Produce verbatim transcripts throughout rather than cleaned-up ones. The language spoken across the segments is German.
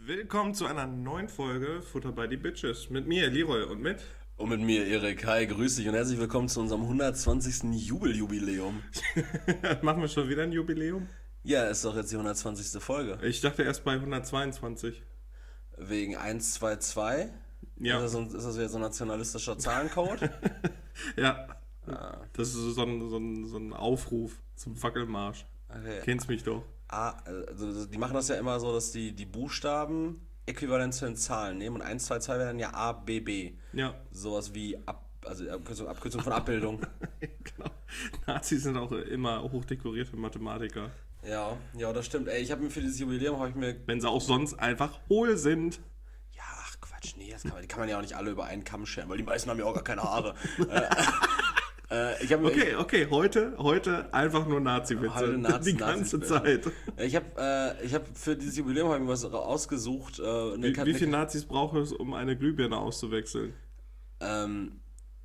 Willkommen zu einer neuen Folge Futter by the Bitches. Mit mir, Leroy, und mit... Und mit mir, Erik. Hi, grüß dich und herzlich willkommen zu unserem hundertzwanzigsten Jubeljubiläum. Machen wir schon wieder ein Jubiläum? Ja, ist doch jetzt die hundertzwanzigste Folge. Ich dachte erst bei hundertzweiundzwanzig. Wegen eins zwei zwei? Ja. Ist das, so, ist das wieder so ein nationalistischer Zahlencode? Ja. Ah. Das ist so ein, so, ein, so ein Aufruf zum Fackelmarsch. Okay. Kennst mich doch. Ah, also die machen das ja immer so, dass die, die Buchstaben äquivalent zu den Zahlen nehmen und eins zwei zwei wäre dann ja A, B, B. Ja. Sowas wie Ab, also Abkürzung, Abkürzung von Abbildung. Genau. Nazis sind auch immer hochdekorierte Mathematiker. Ja, ja, das stimmt. Ey, ich habe mir für dieses Jubiläum, habe ich mir... Wenn sie auch sonst einfach hohl sind. Ja, ach Quatsch, nee, das kann man, die kann man ja auch nicht alle über einen Kamm scheren, weil die meisten haben ja auch gar keine Haare. äh, ich hab, okay, ich, okay, heute, heute einfach nur Nazi-Witze. Heute Nazi, die ganze Nazi Zeit. Ich habe äh, ich hab für dieses Jubiläum hab ich mir was ausgesucht. Äh, eine, Wie, eine, wie viele Nazis braucht es, um eine Glühbirne auszuwechseln? Ähm,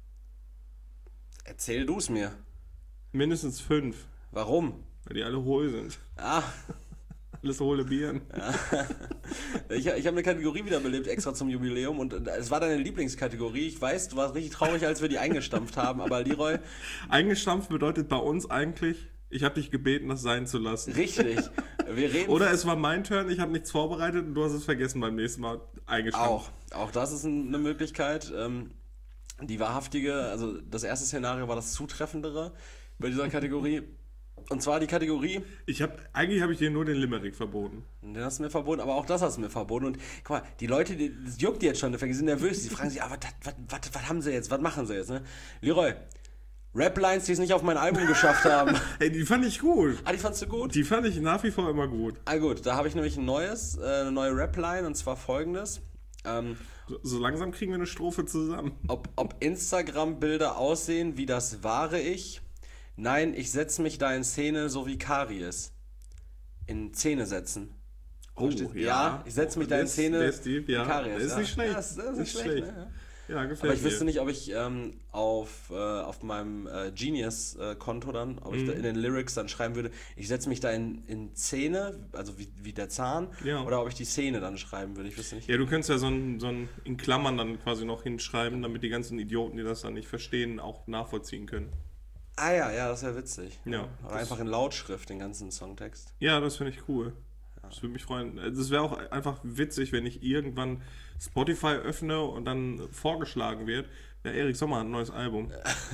erzähl du es mir. Mindestens fünf. Warum? Weil die alle hohl sind. Ah. Alles hohle Bieren. Ja. Ich, ich habe eine Kategorie wiederbelebt, extra zum Jubiläum. Und es war deine Lieblingskategorie. Ich weiß, du warst richtig traurig, als wir die eingestampft haben. Aber Leroy... Eingestampft bedeutet bei uns eigentlich, ich habe dich gebeten, das sein zu lassen. Richtig. Wir reden... Oder es war mein Turn, ich habe nichts vorbereitet und du hast es vergessen beim nächsten Mal eingestampft. Auch. Auch das ist eine Möglichkeit. Die wahrhaftige, also das erste Szenario war das zutreffendere bei dieser Kategorie. Und zwar die Kategorie... Ich hab, eigentlich habe ich dir nur den Limerick verboten. Den hast du mir verboten, aber auch das hast du mir verboten. Und guck mal, die Leute, die, das juckt die jetzt schon, die sind nervös. Die fragen sich, ah, was, was, was, was haben sie jetzt? Was machen sie jetzt? Ne? Leroy, Rap-Lines, die es nicht auf mein Album geschafft haben. Ey, die fand ich gut. Ah, die fandst du gut? Die fand ich nach wie vor immer gut. Ah gut, da habe ich nämlich ein neues, äh, eine neue Rap-Line, und zwar folgendes. Ähm, so, so langsam kriegen wir eine Strophe zusammen. Ob, ob Instagram-Bilder aussehen wie das wahre Ich... Nein, ich setze mich da in Szene, so wie Karies. In Szene setzen. Oh, ja. ja. Ich setze mich da in Das- Szene das ist die- ja. wie Karies. Das ist nicht schlecht. Ja, das, das ist nicht Ist schlecht. schlecht. Ne? Ja, gefällt Aber ich mir. wüsste nicht, ob ich ähm, auf, äh, auf meinem äh, Genius-Konto dann, ob ich Mhm. da in den Lyrics dann schreiben würde, ich setze mich da in, in Szene, also wie, wie der Zahn, Ja. oder ob ich die Szene dann schreiben würde. Ich wüsste nicht. Ja, du könntest ja so ein, so ein in Klammern dann quasi noch hinschreiben, damit die ganzen Idioten, die das dann nicht verstehen, auch nachvollziehen können. Ah ja, ja, das wäre witzig. Ja, Oder das- einfach in Lautschrift den ganzen Songtext. Ja, das finde ich cool. Das würde mich freuen. Das wäre auch einfach witzig, wenn ich irgendwann Spotify öffne und dann vorgeschlagen wird, ja, Erik Sommer hat ein neues Album.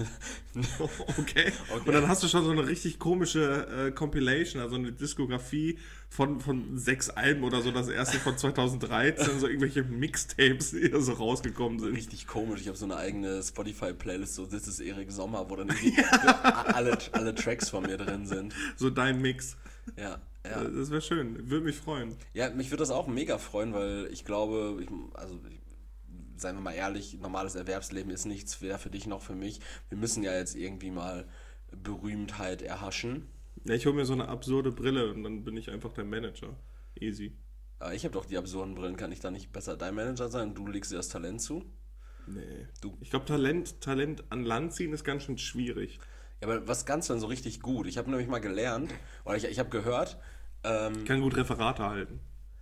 okay. Und dann hast du schon so eine richtig komische äh, Compilation, also eine Diskografie von, von sechs Alben oder so, das erste von zweitausenddreizehn, so irgendwelche Mixtapes, die da so rausgekommen sind. Richtig komisch. Ich habe so eine eigene Spotify-Playlist, so This is Erik Sommer, wo dann irgendwie alle, alle Tracks von mir drin sind. So dein Mix. Ja, ja. Das wäre schön. Würde mich freuen. Ja, mich würde das auch mega freuen, weil ich glaube, ich, also ich, seien wir mal ehrlich, normales Erwerbsleben ist nichts, weder für dich noch für mich. Wir müssen ja jetzt irgendwie mal Berühmtheit erhaschen. Ja, ich hole mir so eine absurde Brille und dann bin ich einfach der Manager. Easy. Aber ich habe doch die absurden Brillen, kann ich da nicht besser dein Manager sein? Du legst dir das Talent zu? Nee. Du. Ich glaube, Talent, Talent an Land ziehen ist ganz schön schwierig. Ja, aber was kannst du denn so richtig gut? Ich habe nämlich mal gelernt, oder ich, ich habe gehört, ähm, Ich kann gut Referate halten.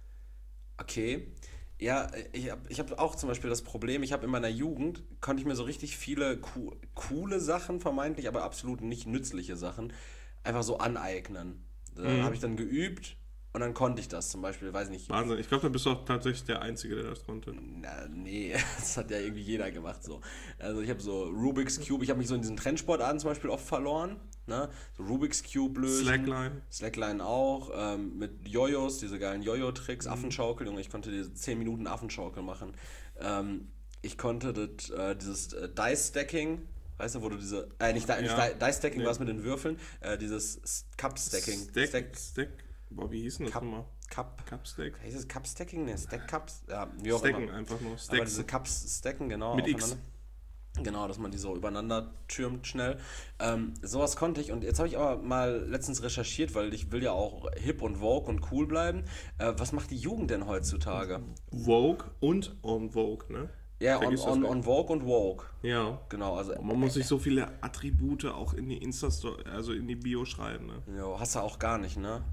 okay, ja, ich habe ich hab auch zum Beispiel das Problem, ich habe in meiner Jugend, konnte ich mir so richtig viele co- coole Sachen vermeintlich, aber absolut nicht nützliche Sachen, einfach so aneignen. Da Mhm. habe ich dann geübt und dann konnte ich das zum Beispiel, weiß nicht. Wahnsinn. Ich glaube, da bist du auch tatsächlich der Einzige, der das konnte. Na, nee, das hat ja irgendwie jeder gemacht so. Also ich habe so Rubik's Cube, ich habe mich so in diesen Trendsportarten zum Beispiel oft verloren. Ne? So Rubik's Cube lösen. Slackline. Slackline auch, ähm, mit Jojos, diese geilen Jojo-Tricks, Affenschaukel, Junge, ich konnte diese zehn Minuten Affenschaukel machen. Ähm, ich konnte das, äh, dieses äh, Dice-Stacking, weißt du, wo du diese, äh, nicht, Di- nicht Ja. Di- Dice-Stacking, Nee. war es mit den Würfeln, äh, dieses S- Cup-Stacking. Stack, Stack, Stack. Boah, wie hieß denn das Cup, nochmal? Cup, Cup Stack? heißt es Cup-Stacking? Ne, Stack-Cups? Ja, wie auch Stacken immer. einfach nur. Aber Stacken. diese Cups stacken, genau. Mit X. aufeinander. Genau, dass man die so übereinander türmt schnell. Ähm, sowas konnte ich. Und jetzt habe ich aber mal letztens recherchiert, weil ich will ja auch hip und vogue und cool bleiben. Äh, was macht die Jugend denn heutzutage? Vogue und on Vogue, ne? Ja, on, Vergiss das on, nicht. on Vogue und Vogue. Ja. Genau, also Man muss sich so viele Attribute auch in die Insta-Story, also in die Bio schreiben, ne? jo, hast du auch gar nicht, ne?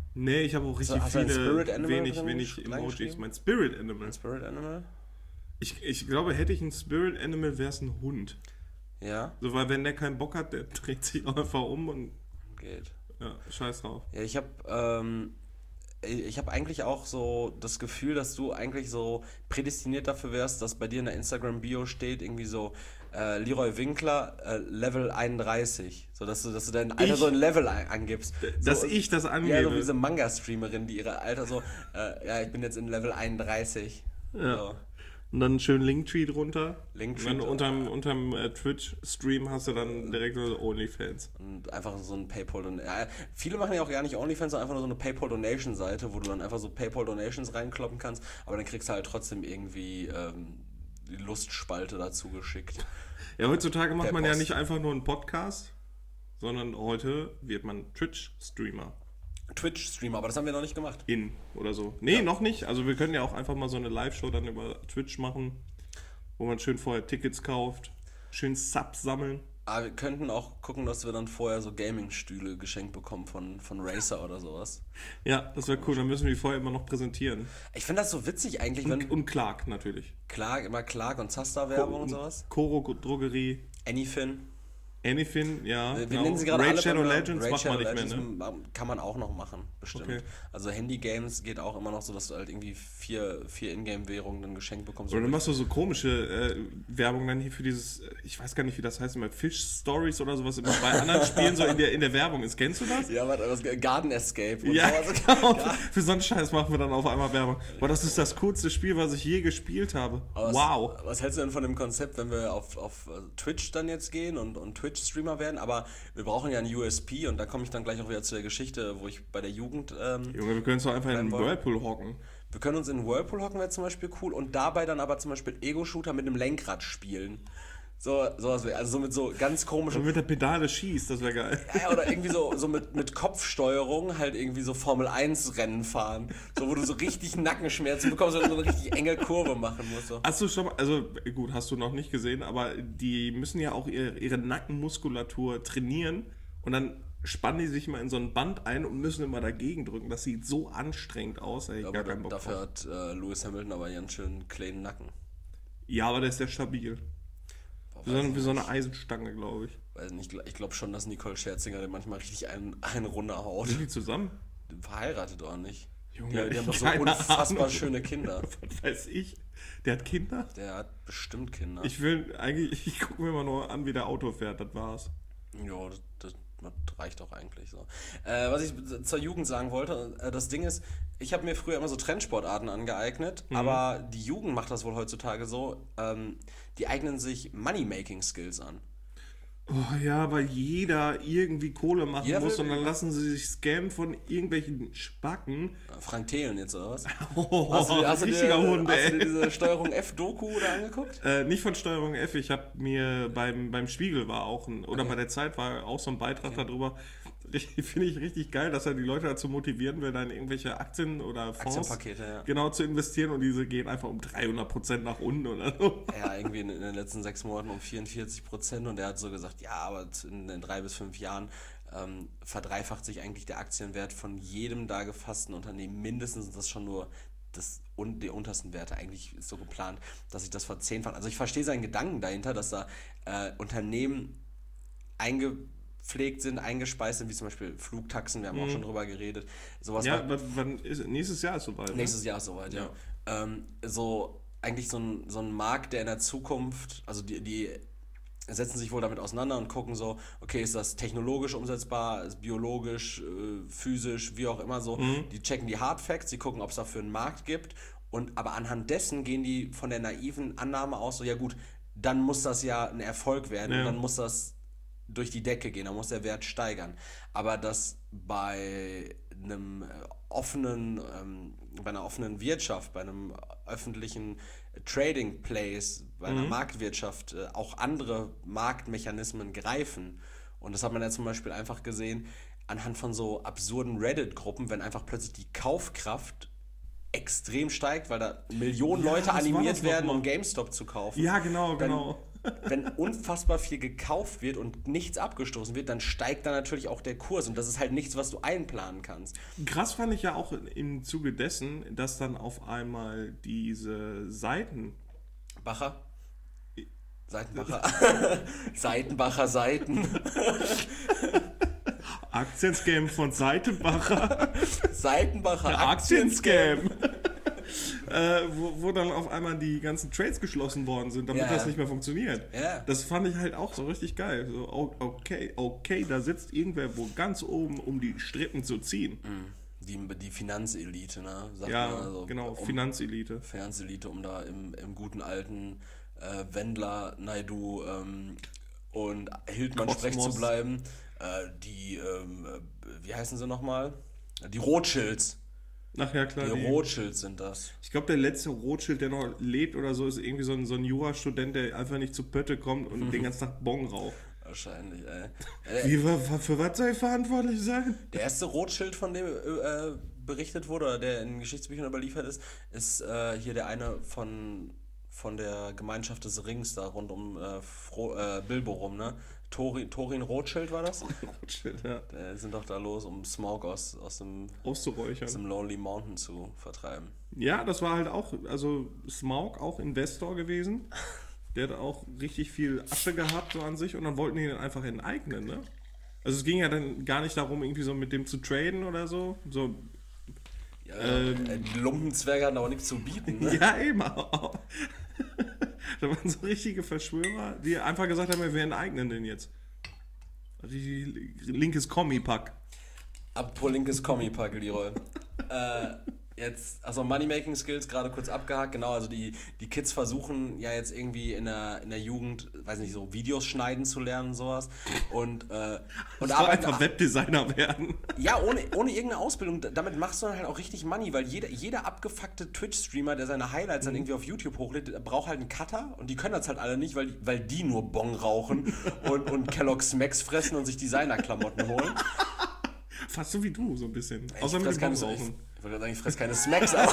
Nee, ich habe auch richtig hast du ein viele, Spirit Animal wenig, drin wenig gesch- Emojis. reingeschrieben? Mein Spirit Animal. Ein Spirit Animal? Ich, ich glaube, hätte ich ein Spirit Animal, wäre es ein Hund. Ja, So, weil wenn der keinen Bock hat, der dreht sich auch einfach um und geht. ja, scheiß drauf. Ja, ich habe ähm, ich habe eigentlich auch so das Gefühl, dass du eigentlich so prädestiniert dafür wärst, dass bei dir in der Instagram-Bio steht irgendwie so äh, Leroy Winkler äh, Level einunddreißig. So, dass du, dass du dein Alter Ich? so ein Level ein, angibst. Dass so, ich das Ja, so angebe. wie diese Manga-Streamerin, die ihre Alter so, äh, ja, ich bin jetzt in Level einunddreißig. Ja. So. Und dann einen schönen Linktree drunter. Linktree, Und dann unterm, unterm äh, Twitch-Stream hast du dann direkt so OnlyFans. Und einfach so ein PayPal Donation. Ja, viele machen ja auch gar nicht OnlyFans, sondern einfach nur so eine PayPal Donation Seite, wo du dann einfach so PayPal Donations reinkloppen kannst, aber dann kriegst du halt trotzdem irgendwie ähm, die Lustspalte dazu geschickt. Ja, heutzutage macht Per man ja Post. nicht einfach nur einen Podcast, sondern heute wird man Twitch-Streamer. Twitch-Streamer, aber das haben wir noch nicht gemacht. In oder so. Nee, noch nicht. Also wir können ja auch einfach mal so eine Live-Show dann über Twitch machen, wo man schön vorher Tickets kauft, schön Subs sammeln. Aber wir könnten auch gucken, dass wir dann vorher so Gaming-Stühle geschenkt bekommen von, von Razer oder sowas. Ja, das wäre cool. Dann müssen wir die vorher immer noch präsentieren. Ich finde das so witzig eigentlich, wenn Und, und Clark natürlich. Clark, immer Clark und Zasta-Werbung und sowas. Koro Drogerie, Anyfin. Anyfin, ja. Wir genau. nennen sie gerade Raid alle Shadow beim Namen. Legends Raid macht man Shadow nicht mehr, ne? Legends kann man auch noch machen, bestimmt. Okay. Also Handy-Games geht auch immer noch so, dass du halt irgendwie vier, vier Ingame-Währungen dann geschenkt bekommst. Oder dann machst du so komische äh, Werbung dann hier für dieses, äh, ich weiß gar nicht, wie das heißt, immer Fish Stories oder sowas immer bei anderen Spielen so in der, in der Werbung ist. Kennst du das? Ja, warte, das Garden Escape und Ja, sowas. genau. Für so einen Scheiß machen wir dann auf einmal Werbung. Boah, das ist das coolste Spiel, was ich je gespielt habe. Aber Wow. Was, was hältst du denn von dem Konzept, wenn wir auf, auf Twitch dann jetzt gehen und, und Twitch-Streamer werden? Aber wir brauchen ja einen U S P und da komme ich dann gleich auch wieder zu der Geschichte, wo ich bei der Jugend... Ähm, Junge, wir können uns doch einfach in den Wollen- Whirlpool hocken. wir können uns in einen Whirlpool hocken, wäre zum Beispiel cool und dabei dann aber zum Beispiel Ego-Shooter mit einem Lenkrad spielen. So, sowas wäre, also so mit so ganz komischen... Und mit der Pedale schießt, das wäre geil. Ja, oder irgendwie so, so mit, mit Kopfsteuerung halt irgendwie so Formel eins Rennen fahren. So, wo du so richtig Nackenschmerzen bekommst und so eine richtig enge Kurve machen musst. So. Hast du schon mal, also gut, hast du noch nicht gesehen, aber die müssen ja auch ihre, ihre Nackenmuskulatur trainieren und dann spannen die sich mal in so ein Band ein und müssen immer dagegen drücken. Das sieht so anstrengend aus, ey, Aber gar keinen Bock dafür drauf. hat äh, Lewis Hamilton aber einen schönen kleinen Nacken. Ja, aber der ist ja stabil. Boah, Wie so, weiß eine, wie so nicht. eine Eisenstange, glaube ich. Weiß nicht, ich glaube schon, dass Nicole Scherzinger den manchmal richtig einen, einen runterhaut. Sind die zusammen? Verheiratet oder nicht? Junge, Ja, die haben doch so keine unfassbar Ahnung. schöne Kinder. Was weiß ich? Der hat Kinder? Der hat bestimmt Kinder. Ich will eigentlich, ich gucke mir mal nur an, wie der Auto fährt, das war's. Ja, das, das, das reicht auch eigentlich so. Äh, was ich zur Jugend sagen wollte, äh, das Ding ist, ich habe mir früher immer so Trendsportarten angeeignet, Mhm. aber die Jugend macht das wohl heutzutage so, ähm, die eignen sich Money-Making-Skills an. Oh ja, weil jeder irgendwie Kohle machen Jeder muss will- und dann lassen sie sich scammen von irgendwelchen Spacken. Frank Thelen jetzt, oder was? Oh, Hast du, hast du, dir, richtiger Hund, hast du dir ey. diese Steuerung F-Doku da angeguckt? Äh, nicht von Steuerung F, ich habe mir beim, beim Spiegel war auch ein, oder bei der Zeit war auch so ein Beitrag darüber. Finde ich richtig geil, dass er die Leute dazu motivieren will, dann irgendwelche Aktien oder Fonds Aktienpakete, ja. genau zu investieren und diese gehen einfach um dreihundert Prozent nach unten oder so. Ja, irgendwie in, in den letzten sechs Monaten um vierundvierzig Prozent und er hat so gesagt, ja, aber in den drei bis fünf Jahren ähm, verdreifacht sich eigentlich der Aktienwert von jedem da gefassten Unternehmen. Mindestens sind das schon nur das, und die untersten Werte. Eigentlich ist so geplant, dass sich das verzehnfacht. Also ich verstehe seinen Gedanken dahinter, dass da äh, Unternehmen eingepflegt sind, eingespeist sind, wie zum Beispiel Flugtaxen, wir haben auch schon drüber geredet. Sowas Ja, war- wann, wann ist, nächstes Jahr ist soweit. Nächstes Jahr ist soweit, ja. Ähm, so eigentlich so ein, so ein Markt, der in der Zukunft, also die, die setzen sich wohl damit auseinander und gucken so, okay, ist das technologisch umsetzbar, ist biologisch, äh, physisch, wie auch immer so. Die checken die Hard Facts, die gucken, ob es dafür einen Markt gibt und aber anhand dessen gehen die von der naiven Annahme aus, so ja gut, dann muss das ja ein Erfolg werden Ja. und dann muss das durch die Decke gehen, dann muss der Wert steigern. Aber dass bei einem äh, offenen, ähm, bei einer offenen Wirtschaft, bei einem öffentlichen Trading Place, bei einer Marktwirtschaft äh, auch andere Marktmechanismen greifen. Und das hat man ja zum Beispiel einfach gesehen anhand von so absurden Reddit-Gruppen, wenn einfach plötzlich die Kaufkraft extrem steigt, weil da Millionen Ja, Leute was war animiert das noch werden, mal? um GameStop zu kaufen. Ja, genau, Dann genau. wenn unfassbar viel gekauft wird und nichts abgestoßen wird, dann steigt dann natürlich auch der Kurs. Und das ist halt nichts, was du einplanen kannst. Krass fand ich ja auch im Zuge dessen, dass dann auf einmal diese Seiten... Bacher? Seitenbacher. Seitenbacher Seiten. Aktienscam von Seitenbacher. Seitenbacher Aktienscam. äh, wo, wo dann auf einmal die ganzen Trades geschlossen worden sind, damit Ja. das nicht mehr funktioniert. Ja. Das fand ich halt auch so richtig geil. So, o- okay, okay, da sitzt irgendwer wo ganz oben, um die Strippen zu ziehen. Die, die Finanzelite, ne? Sagt Ja, man also, genau, um, Finanzelite. Finanzelite, um da im, im guten alten äh, Wendler, Naidu ähm, und Hildmann Kosmos. Sprech zu bleiben. Äh, die, ähm, äh, wie heißen sie nochmal? Die Rothschilds. Ach ja, klar. Die Die, Rothschilds sind das. ich glaube, der letzte Rothschild, der noch lebt oder so, ist irgendwie so ein, so ein Jurastudent, der einfach nicht zu Pötte kommt und den ganzen Tag Bon raucht. Wahrscheinlich, ey. Wie, wa- wa- für was soll ich verantwortlich sein? Der erste Rothschild, von dem äh, berichtet wurde, oder der in Geschichtsbüchern überliefert ist, ist äh, hier der eine von, von der Gemeinschaft des Rings da rund um äh, Fro äh, Bilbo rum, ne? Thorin, Thorin Rothschild war das? Rothschild, ja. Die sind doch da los, um Smaug aus, aus, dem, Auszuräuchern. aus dem Lonely Mountain zu vertreiben. Ja, das war halt auch, also Smaug auch Investor gewesen. Der hat auch richtig viel Asche gehabt so an sich und dann wollten die ihn einfach enteignen, ne? Also es ging ja dann gar nicht darum, irgendwie so mit dem zu traden oder so. So Ja, Ähm. äh, die Lumpenzwerge hatten aber nichts zu bieten, ne? ja, eben. auch. Da waren so richtige Verschwörer, die einfach gesagt haben, wir enteignen den jetzt. Richtig linkes Kommi-Pack. Apropos linkes Kommi-Pack, Leroy. äh, jetzt, also Money-Making-Skills gerade kurz abgehakt, genau, also die, die Kids versuchen ja jetzt irgendwie in der, in der Jugend, weiß nicht, so Videos schneiden zu lernen und sowas. Und, äh, und Und einfach Webdesigner werden. ja, ohne, ohne irgendeine Ausbildung, damit machst du dann halt auch richtig Money, weil jeder, jeder abgefuckte Twitch-Streamer, der seine Highlights dann irgendwie auf YouTube hochlädt, braucht halt einen Cutter und die können das halt alle nicht, weil, weil die nur Bong rauchen und, und Kellogg's Max fressen und sich Designer-Klamotten holen. Fast so wie du, so ein bisschen. Ich Außer mit fress dem keine, Bockrauchen. ich, ich wollte gerade sagen, ich fress keine Smacks, aber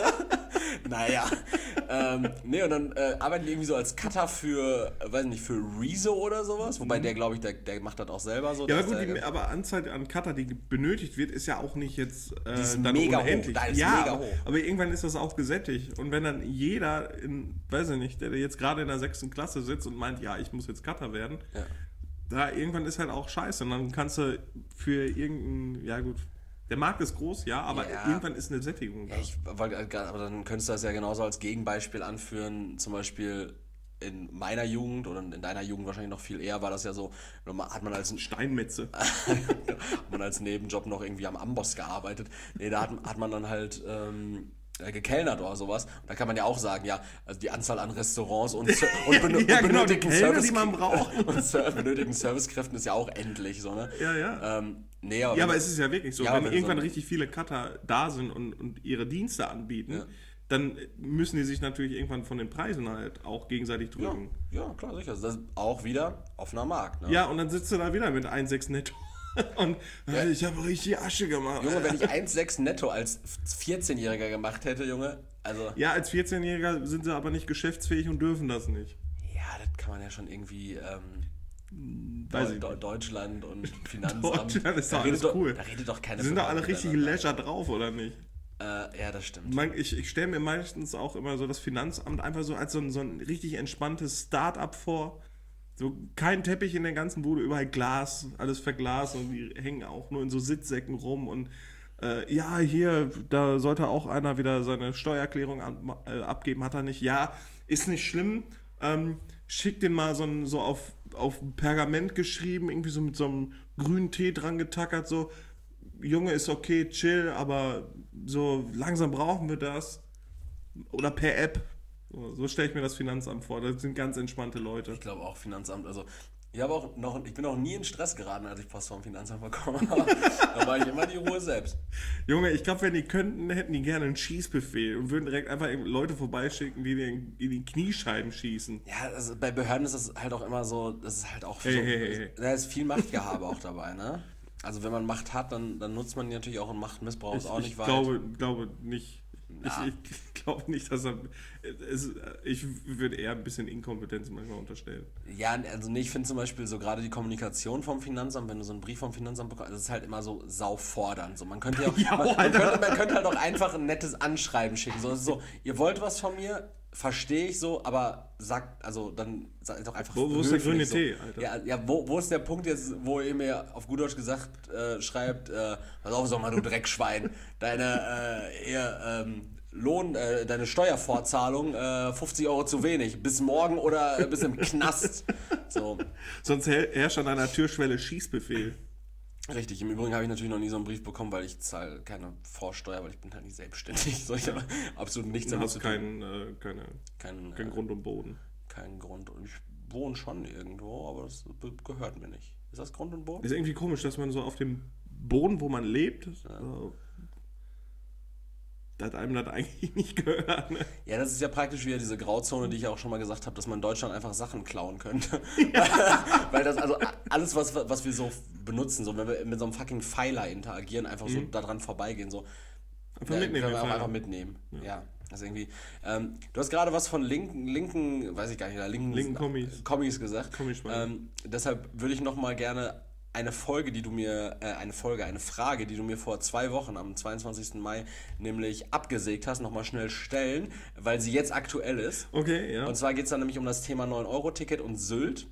naja. Ähm, nee, und dann äh, arbeiten die irgendwie so als Cutter für, äh, weiß nicht, für Rezo oder sowas. Wobei der, glaube ich, der, der macht das auch selber so. Ja, aber dass gut, der, die, aber Anzahl an Cutter, die benötigt wird, ist ja auch nicht jetzt äh, ist dann mega hoch. unendlich. Da ist ja, mega aber, hoch. aber irgendwann ist das auch gesättigt. Und wenn dann jeder, in, weiß ich nicht, der jetzt gerade in der sechsten Klasse sitzt und meint, ja, ich muss jetzt Cutter werden, Ja. da irgendwann ist halt auch scheiße. Und dann kannst du für irgendein, ja gut, der Markt ist groß, ja, aber Ja. irgendwann ist eine Sättigung da. Ja, ich wollte halt grad- aber dann könntest du das ja genauso als Gegenbeispiel anführen, zum Beispiel in meiner Jugend oder in deiner Jugend wahrscheinlich noch viel eher, war das ja so, hat man als Steinmetze. hat man als Nebenjob noch irgendwie am Amboss gearbeitet. Nee, da hat, hat man dann halt ähm, gekellnert oder sowas. Und da kann man ja auch sagen, ja, also die Anzahl an Restaurants und, und, benö Ja, und genau, die benötigten Kellner, Service die man braucht. und Ser- benötigten Servicekräften ist ja auch endlich so, ne? Ja, ja. Ähm, nee, aber Ja, aber es ist ja wirklich so, Ja, wenn wenn irgendwann so- richtig viele Cutter da sind und, und ihre Dienste anbieten, Ja. dann müssen die sich natürlich irgendwann von den Preisen halt auch gegenseitig ja, drücken. ja, klar, sicher. Das ist auch wieder offener Markt, ne? Ja, und dann sitzt du da wieder mit eins Komma sechs netto und Ja. ich habe richtig Asche gemacht. Junge, wenn ich eins Komma sechs netto als vierzehnjähriger gemacht hätte, Junge, also Ja, als vierzehnjähriger sind sie aber nicht geschäftsfähig und dürfen das nicht. ja, das kann man ja schon irgendwie ähm, Weiß Deu ich Deu nicht. Deutschland und Finanzamt. Deutschland ist doch da alles redet cool. Da redet doch keine Die sind doch Frau alle richtig miteinander. leisure drauf, oder nicht? Äh, ja, das stimmt. Man, ich ich stelle mir meistens auch immer so das Finanzamt einfach so als so ein, so ein richtig entspanntes Start-up vor. So kein Teppich in der ganzen Bude, überall Glas, alles verglast und die hängen auch nur in so Sitzsäcken rum und äh, ja, hier, da sollte auch einer wieder seine Steuererklärung an, äh, abgeben, hat er nicht. Ja, ist nicht schlimm. Ähm, schick den mal so, ein, so auf, auf Pergament geschrieben, irgendwie so mit so einem grünen Tee dran getackert, so. Junge, ist okay, chill, aber so langsam brauchen wir das. Oder per App. So, so stelle ich mir das Finanzamt vor. Das sind ganz entspannte Leute. Ich glaube auch Finanzamt, also ich habe auch noch, ich bin auch nie in Stress geraten, als ich Post vom Finanzamt bekommen habe. Da war ich immer die Ruhe selbst. Junge, ich glaube, wenn die könnten, hätten die gerne einen Schießbefehl und würden direkt einfach Leute vorbeischicken, die dir in in die Kniescheiben schießen. Ja, also bei Behörden ist das halt auch immer so, das ist halt auch Hey, so, hey, hey, hey. da ist viel Machtgehabe auch dabei, ne? Also wenn man Macht hat, dann, dann nutzt man die natürlich auch und Machtmissbrauch ist auch Ich, nicht ich weit. glaube, glaube nicht. Ja. Ich, ich glaube nicht, dass er... Es, ich würde eher ein bisschen Inkompetenz manchmal unterstellen. Ja, also nee, ich finde zum Beispiel so gerade die Kommunikation vom Finanzamt, wenn du so einen Brief vom Finanzamt bekommst, das ist halt immer so saufordernd. So, man könnte ja auch, Ja, man, man, Alter. könnte, man könnte halt auch einfach ein nettes Anschreiben schicken. So, so, ihr wollt was von mir, verstehe ich so, aber sagt, also dann sagt doch einfach Wo- wo ist der höflich grüne so. Tee, Alter? Ja, ja wo, wo ist der Punkt jetzt, wo ihr mir auf gut Deutsch gesagt äh, schreibt, äh, pass auf, sag mal, du Dreckschwein, deine äh, eher, ähm, Lohn, äh, deine Steuervorzahlung, äh, fünfzig Euro zu wenig. Bis morgen oder äh, bis im Knast. So, Sonst her- herrscht an einer Türschwelle Schießbefehl. richtig. Im Übrigen habe ich natürlich noch nie so einen Brief bekommen, weil ich zahle keine Vorsteuer, weil ich bin halt nicht selbstständig. So, ich habe absolut nichts Du damit hast zu tun. keinen äh, keine, Kein, keinen äh, Grund und Boden. keinen Grund. Und ich wohne schon irgendwo, aber das be- gehört mir nicht. Ist das Grund und Boden? Ist irgendwie komisch, dass man so auf dem Boden, wo man lebt, Ja. so, dass einem das eigentlich nicht gehört. Ne? Ja, das ist ja praktisch wieder diese Grauzone, die ich ja auch schon mal gesagt habe, dass man in Deutschland einfach Sachen klauen könnte. Weil das, also alles, was, was wir so benutzen, so wenn wir mit so einem fucking Pfeiler interagieren, einfach so daran vorbeigehen, so. Einfach Ja, mitnehmen. können wir den auch Pfeiler. einfach mitnehmen. Ja, ja, das ist irgendwie. Ähm, du hast gerade was von linken, linken, weiß ich gar nicht, da, linken, Linken Kommis. Kommis gesagt. Kommischwein. Ähm, deshalb würde ich noch mal gerne eine Folge, die du mir, äh, eine Folge, eine Frage, die du mir vor zwei Wochen am zweiundzwanzigsten Mai nämlich abgesägt hast, nochmal schnell stellen, weil sie jetzt aktuell ist. Okay, ja. Und zwar geht es dann nämlich um das Thema neun Euro Ticket und Sylt.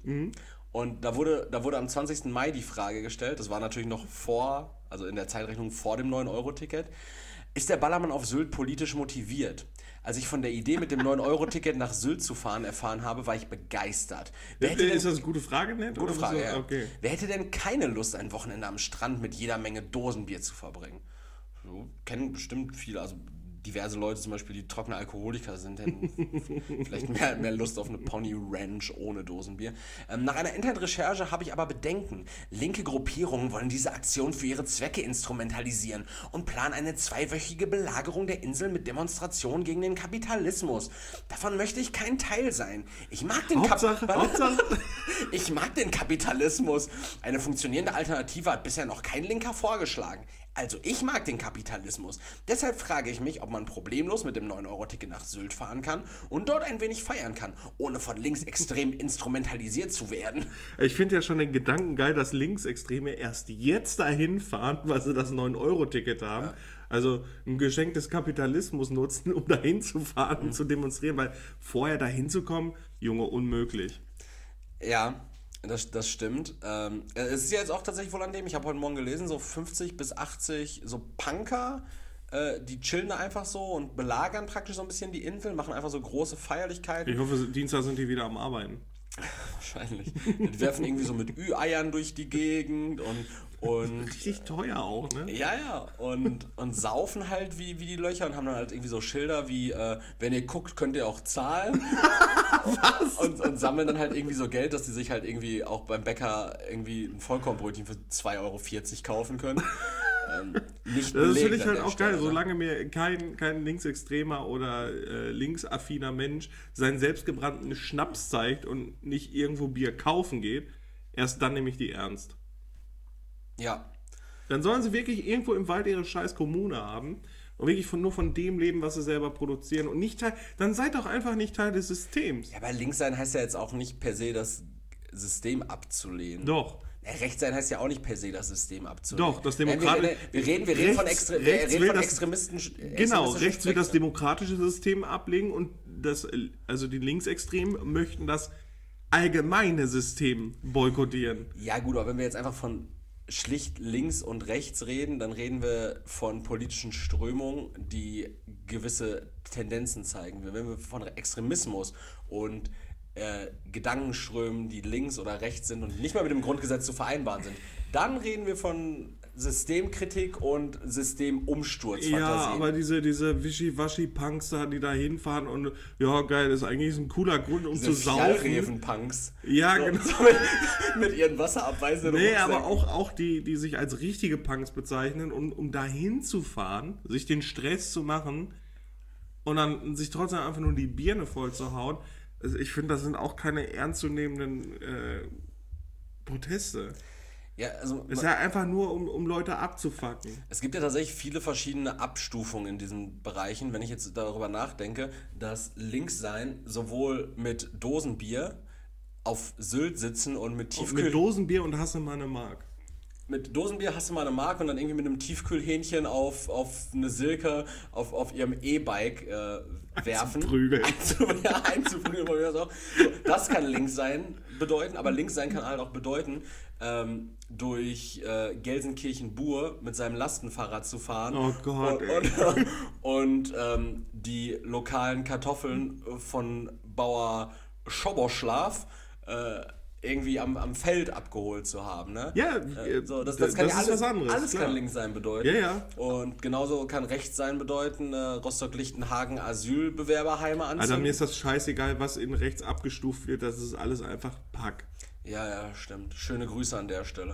Und da wurde, da wurde am zwanzigsten Mai die Frage gestellt, das war natürlich noch vor, also in der Zeitrechnung vor dem neun Euro Ticket. Ist der Ballermann auf Sylt politisch motiviert? Als ich von der Idee mit dem neun Euro Ticket nach Sylt zu fahren erfahren habe, war ich begeistert. Wer hätte denn, Ist das eine gute Frage, nett? gute oder Frage, so? ja. Okay. Wer hätte denn keine Lust, ein Wochenende am Strand mit jeder Menge Dosenbier zu verbringen? So, kennen bestimmt viele, also diverse Leute zum Beispiel, die trockene Alkoholiker sind, hätten vielleicht mehr, mehr Lust auf eine Pony Ranch ohne Dosenbier. Ähm, nach einer Internetrecherche habe ich aber Bedenken. Linke Gruppierungen wollen diese Aktion für ihre Zwecke instrumentalisieren und planen eine zweiwöchige Belagerung der Insel mit Demonstrationen gegen den Kapitalismus. Davon möchte ich kein Teil sein. Ich mag den Hauptsache, Kap- Hauptsache. Ich mag den Kapitalismus. Eine funktionierende Alternative hat bisher noch kein Linker vorgeschlagen. Also ich mag den Kapitalismus. Deshalb frage ich mich, ob man problemlos mit dem neun Euro Ticket nach Sylt fahren kann und dort ein wenig feiern kann, ohne von links extrem instrumentalisiert zu werden. Ich finde ja schon den Gedanken geil, dass Linksextreme erst jetzt dahin fahren, weil sie das neun Euro Ticket haben. Ja. Also ein Geschenk des Kapitalismus nutzen, um dahin zu fahren und mhm. zu demonstrieren, weil vorher dahin zu kommen, Junge, unmöglich. Ja, das, das stimmt. Ähm, es ist ja jetzt auch tatsächlich wohl an dem, ich habe heute Morgen gelesen, so fünfzig bis achtzig so Punker, äh, die chillen da einfach so und belagern praktisch so ein bisschen die Insel, machen einfach so große Feierlichkeiten. Ich hoffe, Dienstag sind die wieder am Arbeiten. Wahrscheinlich. Die werfen irgendwie so mit Ü-Eiern durch die Gegend und, und richtig teuer auch, ne? Ja, ja. Und, und saufen halt wie, wie die Löcher und haben dann halt irgendwie so Schilder wie, äh, wenn ihr guckt, könnt ihr auch zahlen. Was? Und, und sammeln dann halt irgendwie so Geld, dass die sich halt irgendwie auch beim Bäcker irgendwie ein Vollkornbrötchen für zwei Euro vierzig kaufen können. Ähm, nicht das finde ich an halt der auch Stelle, geil, solange mir kein, kein linksextremer oder äh, linksaffiner Mensch seinen selbstgebrannten Schnaps zeigt und nicht irgendwo Bier kaufen geht, erst dann nehme ich die ernst. Ja. Dann sollen sie wirklich irgendwo im Wald ihre scheiß Kommune haben und wirklich von, nur von dem leben, was sie selber produzieren und nicht Teil, dann seid doch einfach nicht Teil des Systems. Ja, aber links sein heißt ja jetzt auch nicht per se das System abzulehnen. Doch. Ja, rechts sein heißt ja auch nicht per se das System abzulehnen. Doch, das Demokratische... Wir, wir reden, wir reden von, Extre wir reden von Extremisten... Genau, rechts will das demokratische System ablegen und das, also die Linksextremen möchten das allgemeine System boykottieren. Ja gut, aber wenn wir jetzt einfach von schlicht links und rechts reden, dann reden wir von politischen Strömungen, die gewisse Tendenzen zeigen. Wenn wir von Extremismus und äh, Gedankenströmen, die links oder rechts sind und nicht mal mit dem Grundgesetz zu vereinbaren sind, dann reden wir von Systemkritik und Systemumsturzfantasie. Ja, aber diese, diese Wischi-Waschi-Punks da, die da hinfahren und ja, geil, das ist eigentlich ein cooler Grund, um diese zu saufen. Punks. Ja, so, genau. So mit, mit ihren wasserabweisenden Nee, Rucksäcken. aber auch, auch die, die sich als richtige Punks bezeichnen, um, um da hinzufahren, sich den Stress zu machen und dann sich trotzdem einfach nur die Birne voll zu hauen. Also ich finde, das sind auch keine ernstzunehmenden äh, Proteste. Ja, also ist ja einfach nur, um, um Leute abzufacken. es gibt ja tatsächlich viele verschiedene Abstufungen in diesen Bereichen, wenn ich jetzt darüber nachdenke, dass Linkssein sowohl mit Dosenbier auf Sylt sitzen und mit Und Tiefkühl... mit Dosenbier und hasse meine Mark. Mit Dosenbier hast du mal eine Mark und dann irgendwie mit einem Tiefkühlhähnchen auf, auf eine Silke auf, auf ihrem E-Bike äh, werfen. Einzuprügeln. Einzu, ja, einzuprügeln. von mir aus auch. So, das kann links sein bedeuten, aber links sein kann halt auch bedeuten, ähm, durch äh, Gelsenkirchen-Bur mit seinem Lastenfahrrad zu fahren. Oh Gott, und, ey. und, und ähm, die lokalen Kartoffeln von Bauer Schoboschlaf äh, irgendwie am, am Feld abgeholt zu haben, ne? Ja, äh, so, das, das kann das ja ist alles, was anderes, alles klar. kann links sein bedeuten. Ja, ja. Und genauso kann rechts sein bedeuten, äh, Rostock-Lichtenhagen Asylbewerberheime anzünden. Also mir ist das scheißegal, was in rechts abgestuft wird, das ist alles einfach Pack. Ja, ja, stimmt. Schöne Grüße an der Stelle.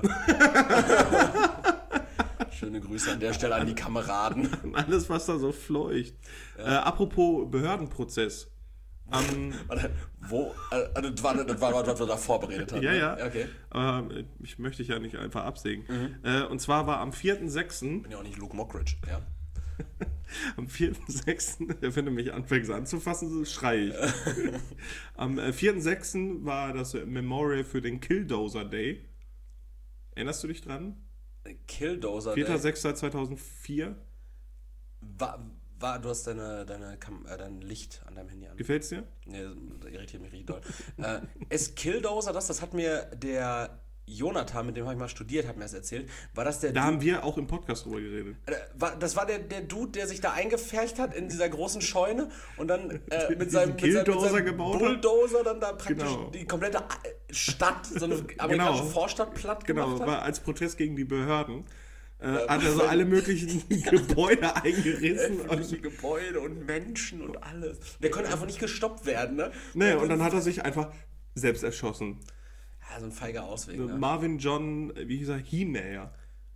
Schöne Grüße an der Stelle an die Kameraden. Alles, was da so fleucht. Ja. Äh, apropos Behördenprozess. Um, Warte, wo? Also, das, war, das war, was wir da vorbereitet haben. Ja, ne? ja. Okay. Äh, ich möchte dich ja nicht einfach absägen. Mhm. Äh, und zwar war am vierten sechsten Ich bin ja auch nicht Luke Mockridge, ja. Am vierten sechsten wenn du mich anfängst anzufassen, so schreie ich. Am äh, vierten sechsten war das Memorial für den Killdozer Day. Erinnerst du dich dran? Killdozer vierter Day. sechster zweitausendvier War, war, du hast deine, deine Kam äh, dein Licht an deinem Handy an. Gefällt's dir? Nee, das irritiert mich richtig doll. äh, ist Killdozer das? Das hat mir der Jonathan, mit dem habe ich mal studiert, hat mir das erzählt. War das der Da Dude, haben wir auch im Podcast drüber geredet. äh, war, das war der, der Dude, der sich da eingepfercht hat in dieser großen Scheune und dann äh, mit, seinem, mit, seinem, mit Killdozer seinem gebaut hat? Bulldozer dann da praktisch Genau. die komplette Stadt, so eine amerikanische Genau. Vorstadt platt gemacht Genau, hat. war als Protest gegen die Behörden. Äh, hat er so alle möglichen Gebäude eingerissen. Öffentliche Gebäude und Menschen und alles. Der konnte einfach nicht gestoppt werden, ne? Nee, und dann hat er sich einfach selbst erschossen. Ja, so ein feiger Ausweg, ne? Marvin John, wie hieß er? Heemeyer.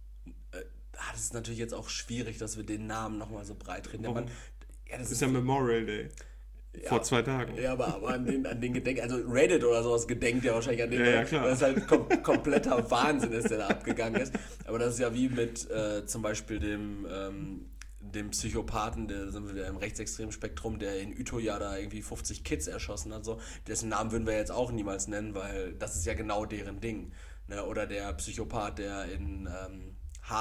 Ah, das ist natürlich jetzt auch schwierig, dass wir den Namen nochmal so breit reden. Der Warum? Mann, ja, das Das ist ja Memorial Day. Vor zwei Tagen. Ja, aber, aber an den, an den Gedenk, also Reddit oder sowas gedenkt ja wahrscheinlich an den, Ja, ja, klar. weil es halt kom kompletter Wahnsinn ist, der da abgegangen ist. Aber das ist ja wie mit äh, zum Beispiel dem, ähm, dem Psychopathen, der sind wir wieder im rechtsextremen Spektrum, der in Utøya da irgendwie fünfzig Kids erschossen hat, so. Dessen Namen würden wir jetzt auch niemals nennen, weil das ist ja genau deren Ding. Ne? Oder der Psychopath, der in ähm,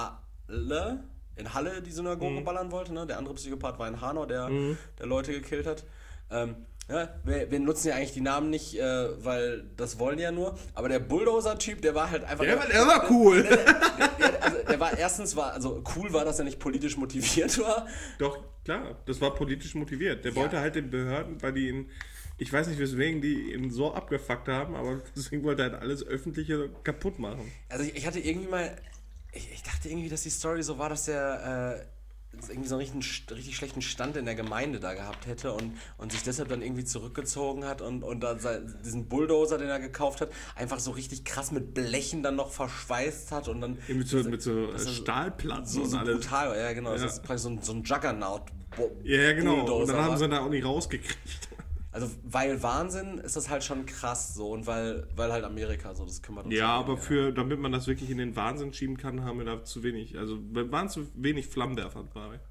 Halle, in Halle die Synagoge Mhm. ballern wollte, ne? Der andere Psychopath war in Hanau, der, Mhm. der Leute gekillt hat. Ähm, ja, wir, wir nutzen ja eigentlich die Namen nicht, äh, weil das wollen ja nur. Aber der Bulldozer-Typ, der war halt einfach. Der, der war cool. Der, der, der, also der war erstens war, also cool war, dass er nicht politisch motiviert war. Doch, klar, das war politisch motiviert. Der Ja. wollte halt den Behörden, weil die ihn, ich weiß nicht weswegen, die ihn so abgefuckt haben, aber deswegen wollte er halt alles Öffentliche kaputt machen. Also ich, ich hatte irgendwie mal, ich, ich dachte irgendwie, dass die Story so war, dass der äh, irgendwie so einen richtig, richtig schlechten Stand in der Gemeinde da gehabt hätte und, und sich deshalb dann irgendwie zurückgezogen hat und, und dann diesen Bulldozer, den er gekauft hat, einfach so richtig krass mit Blechen dann noch verschweißt hat und dann... Mit so, mit so das ist Stahlplatten so, und so alles. brutal, ja genau, Ja. das ist praktisch so ein, so ein Juggernaut. Ja, ja, genau. Und Bulldozer dann haben war. sie ihn da auch nicht rausgekriegt. Also weil Wahnsinn ist das halt schon krass so und weil, weil halt Amerika so, das kümmert uns. Ja, schon aber irgendwie, für, damit man das wirklich in den Wahnsinn schieben kann, haben wir da zu wenig. Also wir waren zu wenig Flammenwerfer dabei.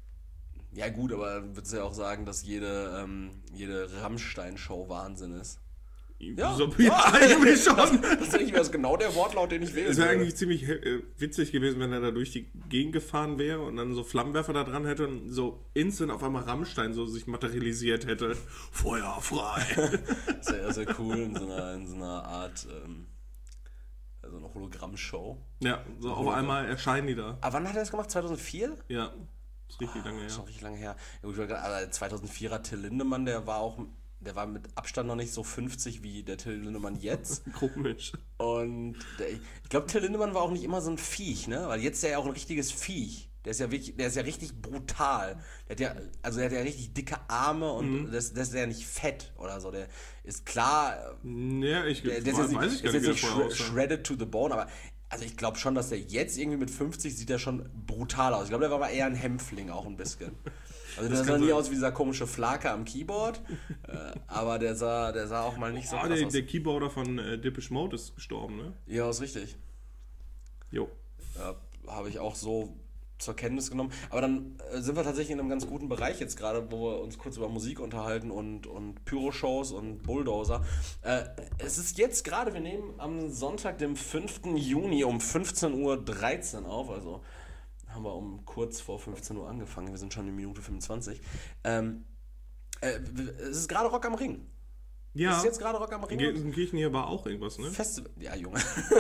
Ja gut, aber dann würdest du ja auch sagen, dass jede, ähm, jede Rammstein-Show Wahnsinn ist. Ja, so, ja, eigentlich schon. Das, das wäre das genau der Wortlaut, den ich wählen Es wäre würde. eigentlich ziemlich äh, witzig gewesen, wenn er da durch die Gegend gefahren wäre und dann so Flammenwerfer da dran hätte und so instant auf einmal Rammstein so sich materialisiert hätte. Feuer frei. Sehr, sehr cool in so einer, in so einer Art, ähm, also eine Hologramm-Show. Ja, so auf einmal erscheinen die da. Aber wann hat er das gemacht? zweitausendvier? Ja, ist richtig lange Das ist her. schon richtig lange her. Ja, gut, ich wollte gerade- aber zweitausendvierer Till Lindemann, der war auch, der war mit Abstand noch nicht so fünfzig wie der Till Lindemann jetzt. Komisch. Und der, ich glaube, Till Lindemann war auch nicht immer so ein Viech, ne? Weil jetzt ist er ja auch ein richtiges Viech. Der ist ja wirklich, der ist ja richtig brutal. Der hat ja, also der hat ja richtig dicke Arme und Mhm. das, das ist ja nicht fett oder so. Der ist klar, Ja, ich der, der ist weiß jetzt nicht, ich gar ist jetzt nicht, nicht wie der vorher shre aussah. shredded to the bone, aber also ich glaube schon, dass der jetzt irgendwie mit fünfzig sieht er schon brutal aus. Ich glaube, der war aber eher ein Hämpfling auch ein bisschen. Also der Das sah kann nie sein. aus wie dieser komische Flake am Keyboard, äh, aber der sah, der sah auch mal nicht so Oh, krass der, aus. der Keyboarder von äh, Depeche Mode ist gestorben, ne? Ja, ist richtig. Jo. Äh, habe ich auch so zur Kenntnis genommen. Aber dann äh, sind wir tatsächlich in einem ganz guten Bereich jetzt gerade, wo wir uns kurz über Musik unterhalten und, und Pyro-Shows und Bulldozer. Äh, es ist jetzt gerade, wir nehmen am Sonntag, dem fünften Juni um fünfzehn Uhr dreizehn auf, also haben wir um kurz vor fünfzehn Uhr angefangen, wir sind schon in Minute fünfundzwanzig. Ähm, äh, es ist gerade Rock am Ring. Ja. Es ist jetzt gerade Rock am Ring. In Gelsenkirchen hier war auch irgendwas, ne? Festival. Ja, Junge.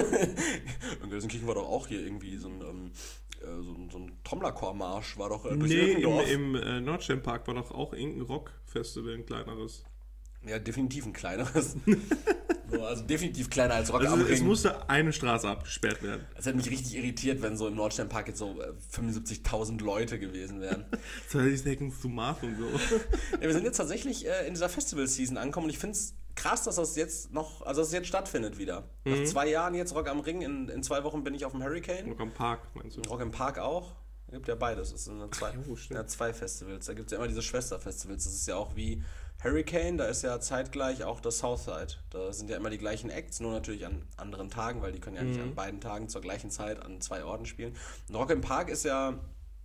In Gelsenkirchen war doch auch hier irgendwie so ein, ähm, äh, so ein, so ein Trommlerchormarsch, war doch äh, durch Nee, im, Irkendorf. im äh, Nordsternpark war doch auch irgendein Rockfestival, ein kleineres. Ja, definitiv ein kleineres. So, also definitiv kleiner als Rock Also am es Ring. musste eine Straße abgesperrt werden. Es hätte mich richtig irritiert, wenn so im Nordsternpark jetzt so äh, fünfundsiebzigtausend Leute gewesen wären. thirty Seconds to Mars und so. Ja, wir sind jetzt tatsächlich äh, in dieser Festival-Season angekommen und ich finde es krass, dass das jetzt noch, also dass es jetzt stattfindet wieder. Mhm. Nach zwei Jahren jetzt Rock am Ring, in, in zwei Wochen bin ich auf dem Hurricane. Rock am Park, meinst du? Rock im Park auch. Es gibt ja beides. Es sind ja zwei, Ach, jo, stimmt. ja, zwei Festivals. Da gibt es ja immer diese Schwesterfestivals. Das ist ja auch wie Hurricane, da ist ja zeitgleich auch das Southside. Da sind ja immer die gleichen Acts, nur natürlich an anderen Tagen, weil die können ja nicht Mhm. an beiden Tagen zur gleichen Zeit an zwei Orten spielen. Und Rock im Park ist ja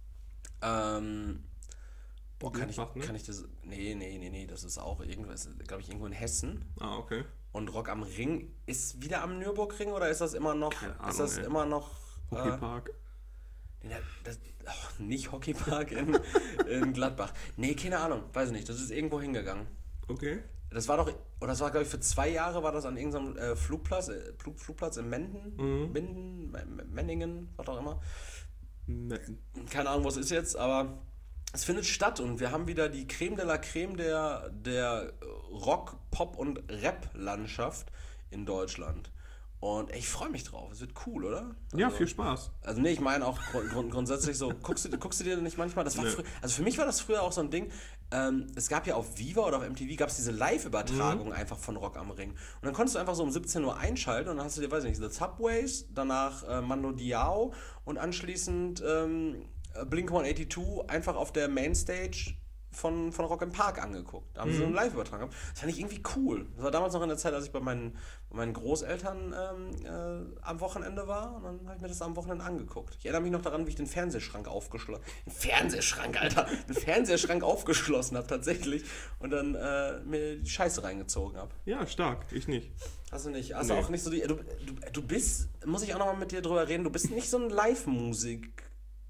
ähm, boah, kann ich, Gladbach, ne? kann ich das, nee, nee, nee, nee, das ist auch irgendwas, glaube ich, irgendwo in Hessen. Ah, okay. Und Rock am Ring ist wieder am Nürburgring oder ist das immer noch, Keine Ahnung, ist das ey. immer noch, Hockeypark. äh, das, oh, nicht Hockeypark in, in Gladbach. Nee, keine Ahnung, weiß ich nicht, das ist irgendwo hingegangen. Okay. Das war doch, oder das war, glaube ich, für zwei Jahre war das an irgendeinem äh, Flugplatz, äh, Flug, Flugplatz in Menden, Mhm. Minden, M- Menningen, was auch immer. Ne. Keine Ahnung, was ist jetzt, aber es findet statt und wir haben wieder die Creme de la Creme der, der Rock-, Pop- und Rap-Landschaft in Deutschland. Und ey, ich freue mich drauf. Es wird cool, oder? Ja, Also- viel Spaß. Also nee, ich meine auch grund, grund, grundsätzlich so, guckst du, guckst du dir nicht manchmal, das war Nee. frü- also für mich war das früher auch so ein Ding, ähm, es gab ja auf Viva oder auf M T V, gab es diese Live-Übertragung einfach von Rock am Ring. Und dann konntest du einfach so um siebzehn Uhr einschalten und dann hast du dir, weiß ich nicht, The Subways, danach äh, Mando Diao und anschließend ähm, Blink hundertzweiundachtzig einfach auf der Mainstage von, von Rock im Park angeguckt. Da haben sie so einen Live-Übertragen gehabt. Das fand ich irgendwie cool. Das war damals noch in der Zeit, als ich bei meinen, bei meinen Großeltern ähm, äh, am Wochenende war. Und dann habe ich mir das am Wochenende angeguckt. Ich erinnere mich noch daran, wie ich den Fernsehschrank aufgeschlossen habe. Den Fernsehschrank, Alter! Den Fernsehschrank aufgeschlossen habe, tatsächlich. Und dann äh, mir die Scheiße reingezogen habe. Ja, stark. Ich nicht. Hast du nicht? Hast Nee. du auch nicht so die... Du, du, du bist, muss ich auch nochmal mit dir drüber reden, du bist nicht so ein Live-Musik...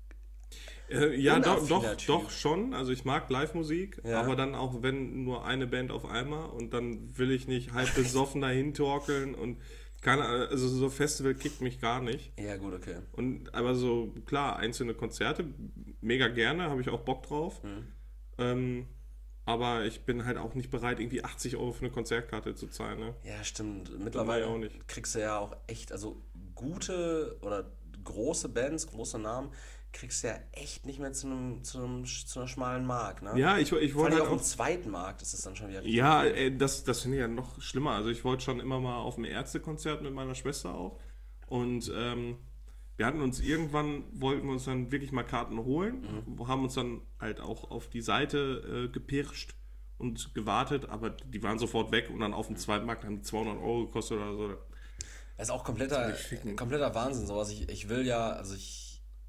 Äh, ja, doch, Unaffiner doch, Typ. doch schon. Also ich mag Live-Musik, Ja. aber dann auch wenn nur eine Band auf einmal und dann will ich nicht halb besoffen dahin torkeln und keine, also so Festival kickt mich gar nicht. Ja, gut, okay. Und aber so klar, einzelne Konzerte mega gerne, habe ich auch Bock drauf. Ähm, aber ich bin halt auch nicht bereit, irgendwie achtzig Euro für eine Konzertkarte zu zahlen. Ne? Ja, stimmt. Mittlerweile auch nicht. kriegst du ja auch echt, also gute oder große Bands, große Namen, kriegst du ja echt nicht mehr zu einem, zu einem, zu einer schmalen Mark, ne? Ja, ich, ich Vor wollte allem halt auf dem auch. zweiten Markt ist es dann schon wieder richtig. Ja, ey, das, das finde ich ja noch schlimmer. Also ich wollte schon immer mal auf ein Ärztekonzert mit meiner Schwester auch. Und ähm, wir hatten uns irgendwann, wollten wir uns dann wirklich mal Karten holen, haben uns dann halt auch auf die Seite äh, gepirscht und gewartet, aber die waren sofort weg und dann auf dem zweiten Markt haben die zweihundert Euro gekostet oder so. Das ist auch kompletter, Das ist nicht schicken. kompletter Wahnsinn, sowas. Ich, ich will ja, also ich,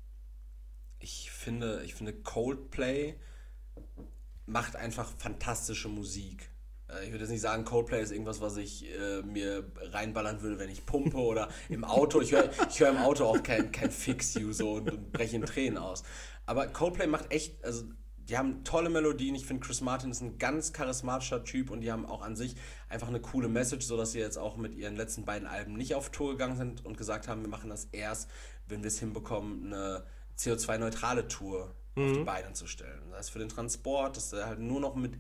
ich finde, ich finde Coldplay macht einfach fantastische Musik. Äh, Ich würde jetzt nicht sagen, Coldplay ist irgendwas, was ich äh, mir reinballern würde, wenn ich pumpe oder im Auto. Ich höre ich hör im Auto auch kein, kein Fix You so und, und breche in Tränen aus. Aber Coldplay macht echt, also die haben tolle Melodien. Ich finde, Chris Martin ist ein ganz charismatischer Typ und die haben auch an sich einfach eine coole Message, sodass sie jetzt auch mit ihren letzten beiden Alben nicht auf Tour gegangen sind und gesagt haben, wir machen das erst, wenn wir es hinbekommen, eine C O zwei neutrale Tour auf die Beine zu stellen. Das heißt, für den Transport, dass der halt nur noch mit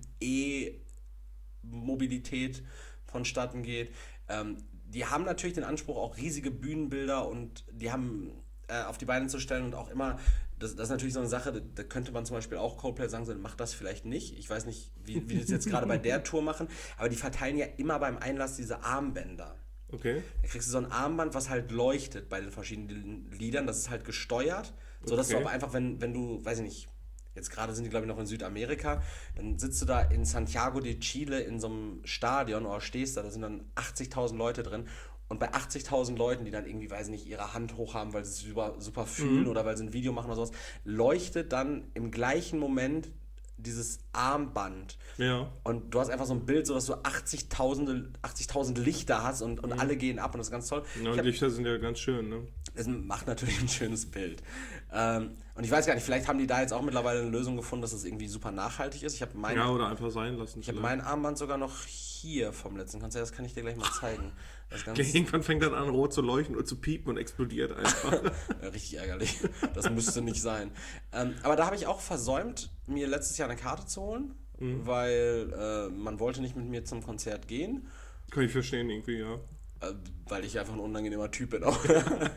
E-Mobilität vonstatten geht. Ähm, die haben natürlich den Anspruch, auch riesige Bühnenbilder und die haben äh, auf die Beine zu stellen und auch immer, das, das ist natürlich so eine Sache, da, da könnte man zum Beispiel auch Coldplay sagen, so, mach das vielleicht nicht. Ich weiß nicht, wie, wie die das jetzt gerade bei der Tour machen, aber die verteilen ja immer beim Einlass diese Armbänder. Okay. Da kriegst du so ein Armband, was halt leuchtet bei den verschiedenen Liedern. Das ist halt gesteuert, sodass Okay. du aber einfach, wenn, wenn du, weiß ich nicht, jetzt gerade sind die, glaube ich, noch in Südamerika, dann sitzt du da in Santiago de Chile in so einem Stadion oder stehst da, da sind dann achtzigtausend Leute drin Und bei achtzigtausend Leuten, die dann irgendwie, weiß nicht, ihre Hand hoch haben, weil sie es super, super fühlen mhm. oder weil sie ein Video machen oder sowas, leuchtet dann im gleichen Moment dieses Armband. Ja. Und du hast einfach so ein Bild, so dass du achtzigtausend achtzigtausend Lichter hast und, und mhm. alle gehen ab und das ist ganz toll. Ja, und hab, Lichter sind ja ganz schön, ne? Es macht natürlich ein schönes Bild. Ähm, und ich weiß gar nicht, vielleicht haben die da jetzt auch mittlerweile eine Lösung gefunden, dass es irgendwie super nachhaltig ist. Ich habe mein, ja, oder einfach sein lassen. Ich habe mein Armband sogar noch hier vom letzten Konzert, das kann ich dir gleich mal zeigen. Das ganz Irgendwann fängt dann an, rot zu leuchten und zu piepen und explodiert einfach. Ja, richtig ärgerlich. Das müsste nicht sein. Ähm, aber da habe ich auch versäumt, mir letztes Jahr eine Karte zu holen, mhm. weil äh, man wollte nicht mit mir zum Konzert gehen. Kann ich verstehen irgendwie, ja. Äh, weil ich einfach ein unangenehmer Typ bin auch.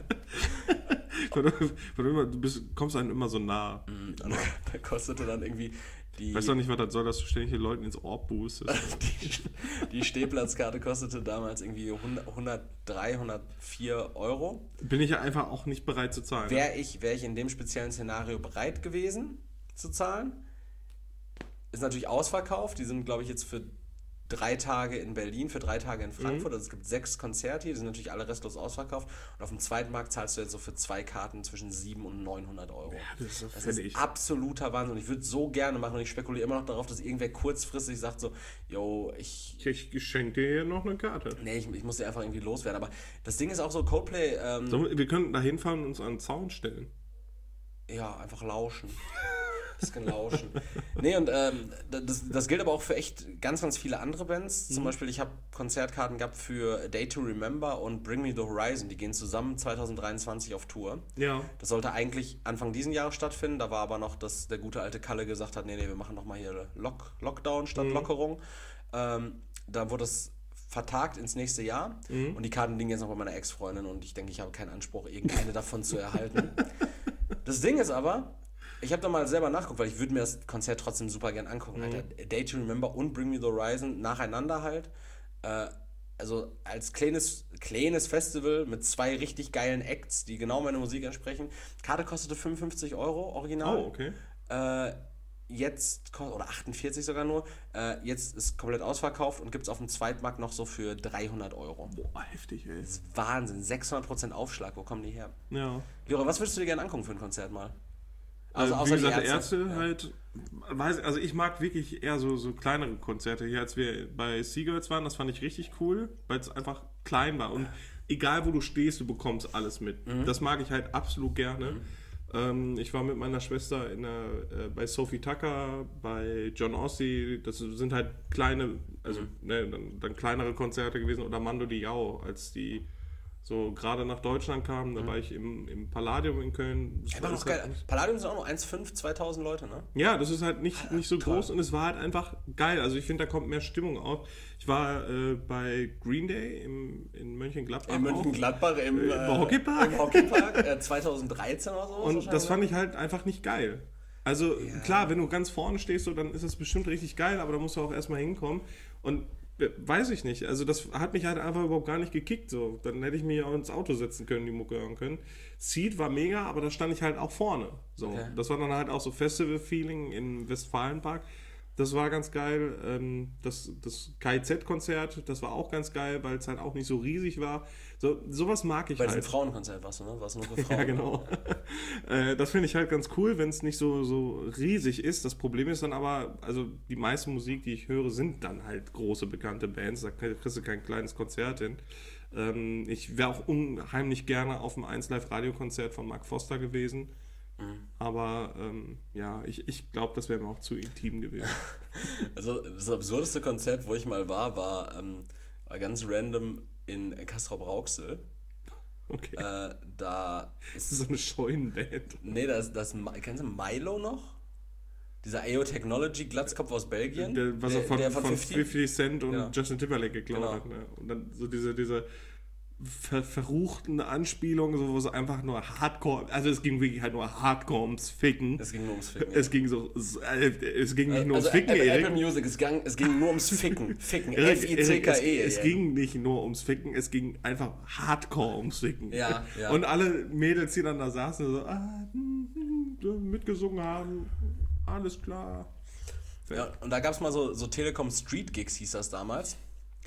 Du bist, kommst einem immer so nah. Mhm. Und da kostete dann irgendwie die... Weiß doch nicht, was das soll, dass du ständig den Leuten ins Ohr boostest. die, die Stehplatzkarte kostete damals irgendwie hundertdrei, hundertvier Euro. Bin ich ja einfach auch nicht bereit zu zahlen. Wäre ich, wär ich in dem speziellen Szenario bereit gewesen zu zahlen. Ist natürlich ausverkauft. Die sind, glaube ich, jetzt für drei Tage in Berlin, für drei Tage in Frankfurt. Mhm. Also es gibt sechs Konzerte, die sind natürlich alle restlos ausverkauft. Und auf dem zweiten Markt zahlst du jetzt so für zwei Karten zwischen siebenhundert und neunhundert Euro. Ja, das ist, so das ist absoluter Wahnsinn. Und ich würde so gerne machen und ich spekuliere immer noch darauf, dass irgendwer kurzfristig sagt so, yo, ich... Ich schenke dir hier noch eine Karte. Nee, ich, ich muss dir einfach irgendwie loswerden. Aber das Ding ist auch so, Coldplay... Ähm, so, wir könnten da hinfahren und uns an den Zaun stellen. Ja, einfach lauschen. Bisschen lauschen. Nee, und ähm, das, das gilt aber auch für echt ganz, ganz viele andere Bands. Mhm. Zum Beispiel, ich habe Konzertkarten gehabt für A Day to Remember und Bring Me the Horizon. Die gehen zusammen zwanzig dreiundzwanzig auf Tour. Ja. Das sollte eigentlich Anfang diesen Jahres stattfinden. Da war aber noch, dass der gute alte Kalle gesagt hat, nee, nee, wir machen noch mal hier Lock, Lockdown statt mhm. Lockerung. Ähm, da wurde es vertagt ins nächste Jahr. Mhm. Und die Karten liegen jetzt noch bei meiner Ex-Freundin und ich denke, ich habe keinen Anspruch, irgendeine davon zu erhalten. Das Ding ist aber, ich habe da mal selber nachgeguckt, weil ich würde mir das Konzert trotzdem super gern angucken. Mhm. Alter, A Day to Remember und Bring Me the Horizon nacheinander halt. Äh, also als kleines, kleines Festival mit zwei richtig geilen Acts, die genau meiner Musik entsprechen. Karte kostete fünfundfünfzig Euro, original. Oh, okay. Äh, jetzt, oder achtundvierzig sogar nur, äh, jetzt ist komplett ausverkauft und gibt es auf dem Zweitmarkt noch so für dreihundert Euro. Boah, heftig, ey. Das ist Wahnsinn, sechshundert Prozent Aufschlag, wo kommen die her? Ja. Leora, was würdest du dir gerne angucken für ein Konzert mal? Also, also wie gesagt, die Ärzte, Ärzte ja. halt, weiß, also ich mag wirklich eher so, so kleinere Konzerte. Hier, als wir bei Seagirls waren, das fand ich richtig cool, weil es einfach klein war. Und egal, wo du stehst, du bekommst alles mit. Mhm. Das mag ich halt absolut gerne. Mhm. Ähm, ich war mit meiner Schwester in der, äh, bei Sophie Tucker, bei John Ossie. Das sind halt kleine, also mhm. ne, dann, dann kleinere Konzerte gewesen. Oder Mando Diao, als die so gerade nach Deutschland kamen, da mhm. war ich im, im Palladium in Köln. Das war noch geil. Halt Palladium sind auch nur eins Komma fünf, zweitausend Leute, ne? Ja, das ist halt nicht, nicht so Toll. groß und es war halt einfach geil. Also ich finde, da kommt mehr Stimmung auf. Ich war äh, bei Green Day im, in Mönchengladbach. In Mönchengladbach, im, äh, im Hockeypark. Im Hockeypark, äh, zweitausenddreizehn oder so. Und das fand ich halt einfach nicht geil. Also ja. klar, wenn du ganz vorne stehst, so, dann ist es bestimmt richtig geil, aber da musst du auch erstmal hinkommen. Und weiß ich nicht. Also das hat mich halt einfach überhaupt gar nicht gekickt. So. Dann hätte ich mich auch ins Auto setzen können, die Mucke hören können. Seed war mega, aber da stand ich halt auch vorne. So. Okay. Das war dann halt auch so Festival-Feeling im Westfalenpark. Das war ganz geil. Das, das K I Z-Konzert, das war auch ganz geil, weil es halt auch nicht so riesig war. So, sowas mag ich weil halt. Weil es ein Frauenkonzert warst du, ne? Warst nur für Frauen. Ja, genau. Das finde ich halt ganz cool, wenn es nicht so, so riesig ist. Das Problem ist dann aber, also die meiste Musik, die ich höre, sind dann halt große, bekannte Bands. Da kriegst du kein kleines Konzert hin. Ich wäre auch unheimlich gerne auf dem eins Live Radio-Konzert von Mark Foster gewesen. Mhm. Aber ähm, ja, ich, ich glaube, das wäre mir auch zu intim gewesen. Also das absurdeste Konzert, wo ich mal war, war, ähm, war ganz random in Castrop-Rauxel. Okay. Äh, da ist so eine Scheunenband. Nee, das, das kennst du Milo noch? Dieser A O Technology Glatzkopf aus Belgien. Der, was der, er von, der von, von fifty Cent und ja. Justin Timberlake geklaut genau. hat. Ne? Und dann so diese, diese ver, verruchten Anspielungen, so, wo es einfach nur Hardcore, also es ging wirklich halt nur Hardcore ums Ficken. Es ging nur ums Ficken. Es ja. ging so, es ging nicht nur also ums Ficken, Apple, Erik. Apple Music, es ging, es ging nur ums Ficken. Ficken, F I C K E. Es, es ging nicht nur ums Ficken, es ging einfach Hardcore ums Ficken. Ja, ja. Und alle Mädels, die dann da saßen, so, ah, hm, hm, mitgesungen haben, alles klar. Ja, und da gab es mal so, so Telekom Street Gigs, hieß das damals.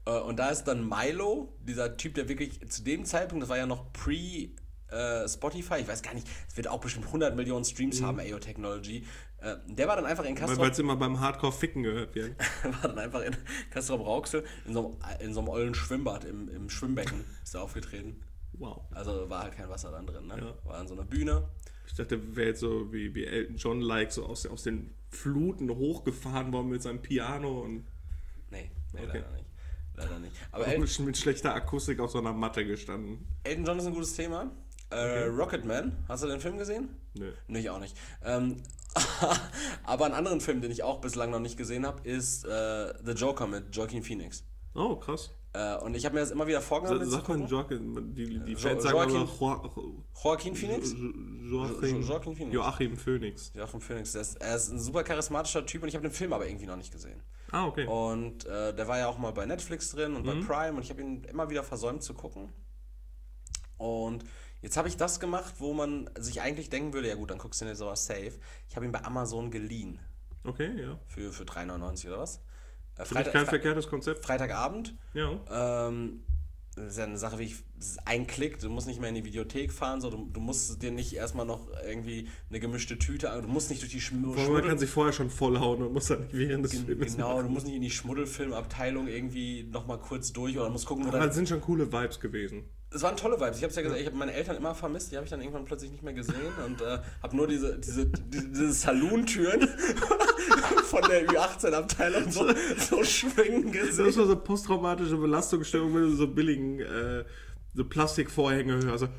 Äh, und da ist dann Milo, dieser Typ, der wirklich zu dem Zeitpunkt, das war ja noch pre äh, Spotify, ich weiß gar nicht, es wird auch bestimmt hundert Millionen Streams mhm. haben, A O Technology. Äh, der war dann einfach in Castrop... Weil es immer beim Hardcore-Ficken gehört wird. war dann einfach in Castrop-Rauxel in so einem, in so einem ollen Schwimmbad, im, im Schwimmbecken ist er aufgetreten. Wow. Also war halt kein Wasser dann drin, ne? Ja. War an so einer Bühne. Ich dachte, wäre jetzt so wie, wie Elton John-like, so aus, aus den Fluten hochgefahren worden mit seinem Piano und... Nee, nee, okay. leider nicht. Leider nicht. Aber El- mit, mit schlechter Akustik auf so einer Matte gestanden. Elton John ist ein gutes Thema. Äh, okay. Rocketman, hast du den Film gesehen? Nö. Nee, ich auch nicht. Ähm, aber einen anderen Film, den ich auch bislang noch nicht gesehen habe, ist äh, The Joker mit Joaquin Phoenix. Oh, krass. Äh, und ich habe mir das immer wieder vorgenommen. Sa- Sagt man Joaquin, die, die jo- Fans sagen Joaquin, immer jo- Joaquin Phoenix? Jo- Joachim, jo- Joaquin Phoenix. Joachim Phoenix. Joachim Phoenix. Der ist, er ist ein super charismatischer Typ und ich habe den Film aber irgendwie noch nicht gesehen. Ah, okay. Und äh, der war ja auch mal bei Netflix drin und mhm. bei Prime und ich habe ihn immer wieder versäumt zu gucken. Und jetzt habe ich das gemacht, wo man sich eigentlich denken würde, ja gut, dann guckst du dir sowas safe. Ich habe ihn bei Amazon geliehen. Okay, ja. Für, für drei neunundneunzig oder was? Äh, Freitag, kein Fre- verkehrtes Konzept. Freitagabend. Ja. Ähm, das ist ja eine Sache, wie ich, das ist ein Klick, du musst nicht mehr in die Videothek fahren, so, du, du musst dir nicht erstmal noch irgendwie eine gemischte Tüte an, du musst nicht durch die Schmuddel... Man kann sich vorher schon vollhauen und muss dann nicht während des Gen- Films Genau, machen. du musst nicht in die Schmuddelfilmabteilung irgendwie nochmal kurz durch oder musst gucken... Aber das sind schon coole Vibes gewesen. Es waren tolle Vibes. Ich habe es ja gesagt, ich habe meine Eltern immer vermisst. Die habe ich dann irgendwann plötzlich nicht mehr gesehen und äh, habe nur diese, diese, diese, diese Saloon-Türen von der Ü achtzehn Abteilung so, so schwingen gesehen. Das war so posttraumatische Belastungsstörung, wenn du so billigen äh, so Plastikvorhänge hörst. So.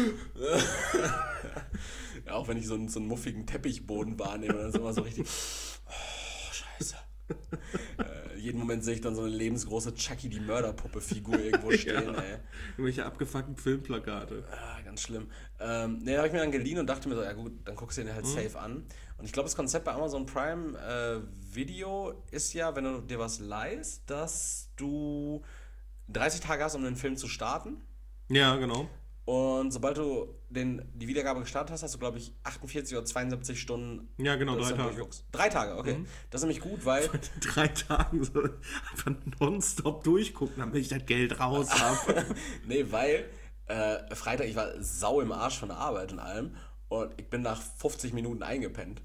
Ja, auch wenn ich so einen, so einen muffigen Teppichboden wahrnehme, dann ist immer so richtig... Oh, scheiße. äh, jeden Moment sehe ich dann so eine lebensgroße Chucky die Mörderpuppe-Figur irgendwo stehen, ja. ey. Irgendwelche abgefuckten Filmplakate. Ah, ganz schlimm. Ähm, ne, da habe ich mir dann geliehen und dachte mir so, ja gut, dann guckst du den halt mhm. safe an. Und ich glaube, das Konzept bei Amazon Prime äh, Video ist ja, wenn du dir was leihst, dass du dreißig Tage hast, um den Film zu starten. Ja, genau. Und sobald du den, die Wiedergabe gestartet hast, hast du, glaube ich, achtundvierzig oder zweiundsiebzig Stunden. Ja, genau, drei Tage. Drei Tage, okay. Mhm. Das ist nämlich gut, weil... drei Tagen so einfach nonstop durchgucken, damit ich das Geld raus habe. Nee, weil äh, Freitag, ich war sau im Arsch von der Arbeit und allem und ich bin nach fünfzig Minuten eingepennt.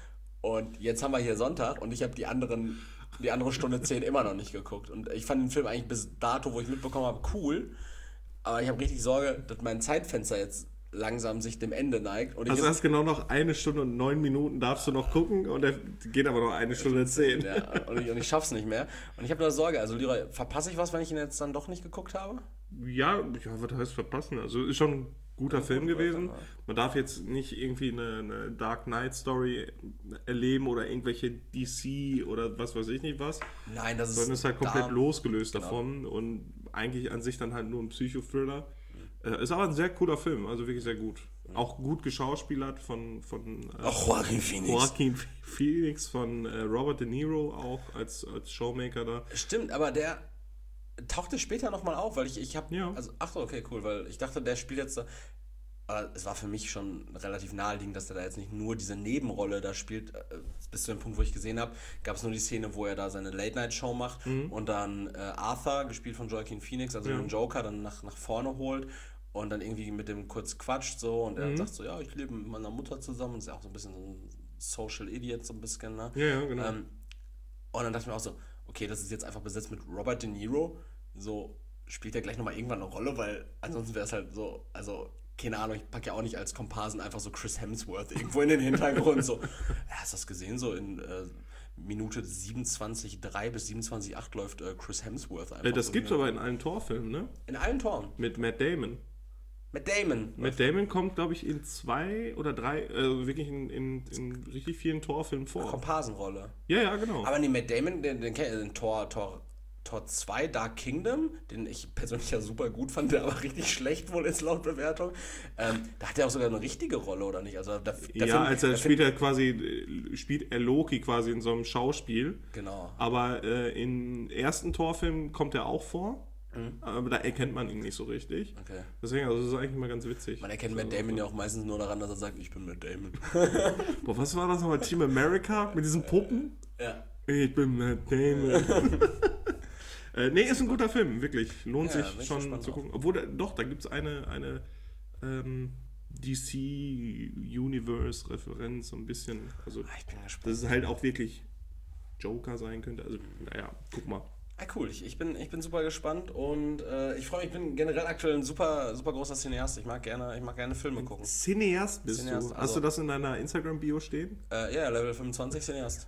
Und jetzt haben wir hier Sonntag und ich habe die anderen, die andere Stunde zehn immer noch nicht geguckt. Und ich fand den Film eigentlich bis dato, wo ich mitbekommen habe, cool. Aber ich habe richtig Sorge, dass mein Zeitfenster jetzt langsam sich dem Ende neigt. Und ich also hast genau noch eine Stunde und neun Minuten darfst du noch gucken und der geht aber noch eine Stunde zehn. Ja, und ich, und ich schaff's nicht mehr. Und ich habe da Sorge, also Leroy, verpasse ich was, wenn ich ihn jetzt dann doch nicht geguckt habe? Ja, ja, was heißt verpassen? Also ist schon ein guter ja, Film gewesen. Weiter, Man darf jetzt nicht irgendwie eine, eine Dark Knight Story erleben oder irgendwelche D C oder was weiß ich nicht was. Nein, das ist... Sondern ist halt komplett da, losgelöst genau. davon und eigentlich an sich dann halt nur ein Psychothriller. Mhm. Ist aber ein sehr cooler Film, also wirklich sehr gut. Mhm. Auch gut geschauspielert von... von äh, auch Joaquin Phoenix. Joaquin Phoenix von äh, Robert De Niro auch als, als Showmaker da. Stimmt, aber der tauchte später nochmal auf, weil ich, ich habe... Ja. Also, ach so, okay, cool, weil ich dachte, der spielt jetzt... Aber es war für mich schon relativ naheliegend, dass er da jetzt nicht nur diese Nebenrolle da spielt. Bis zu dem Punkt, wo ich gesehen habe, gab es nur die Szene, wo er da seine Late-Night-Show macht mhm. und dann äh, Arthur, gespielt von Joaquin Phoenix, also ja. den Joker, dann nach, nach vorne holt und dann irgendwie mit dem kurz quatscht so und er mhm. sagt so, ja, ich lebe mit meiner Mutter zusammen und ist ja auch so ein bisschen so ein Social Idiot, so ein bisschen, ne? Ja, ja, genau. Ähm, und dann dachte ich mir auch so, okay, das ist jetzt einfach besetzt mit Robert De Niro, so spielt er gleich nochmal irgendwann eine Rolle, weil ansonsten wäre es halt so, also keine Ahnung, ich packe ja auch nicht als Komparsen einfach so Chris Hemsworth irgendwo in den Hintergrund. So, ja, hast du das gesehen? So in äh, Minute siebenundzwanzig Komma drei bis siebenundzwanzig Komma acht läuft äh, Chris Hemsworth einfach. Äh, das so gibt's aber in allen Torfilmen, ne? In allen Toren? Mit Matt Damon. Matt Damon? Matt Damon kommt, glaube ich, in zwei oder drei, also wirklich in, in, in richtig vielen Torfilmen vor. Komparsenrolle. Ja, ja, genau. Aber nee, Matt Damon, den, den kennt ihr, den Tor, Tor, Tor zwei, Dark Kingdom, den ich persönlich ja super gut fand, der aber richtig schlecht wohl ist laut Bewertung. Ähm, da hat er auch sogar eine richtige Rolle, oder nicht? Also, der, der ja, Film, als er der spielt er quasi, spielt er Loki quasi in so einem Schauspiel. Genau. Aber äh, im ersten Torfilm kommt er auch vor. Mhm. Aber da erkennt man ihn nicht so richtig. Okay. Deswegen, also das ist eigentlich mal ganz witzig. Man erkennt Matt Damon ja auch meistens nur daran, dass er sagt, ich bin Matt Damon. Boah, was war das nochmal? Team America mit diesen Puppen? Ja. Ich bin Matt Damon. Äh, nee, ist ein guter Film, wirklich. Lohnt Ja, sich bin ich schon gespannt zu drauf. gucken. Obwohl, da- doch, da gibt es eine, eine ähm, D C-Universe-Referenz, so ein bisschen. Also, Ah, ich bin gespannt. dass es halt auch wirklich Joker sein könnte. Also, naja, guck mal. Ah, cool, ich, ich, bin, ich bin super gespannt und äh, ich freue mich, ich bin generell aktuell ein super, super großer Cineast. Ich mag gerne, ich mag gerne Filme gucken. Cineast bist Cineast, du. also- Hast du das in deiner Instagram-Bio stehen? Äh, ja, Level fünfundzwanzig Cineast.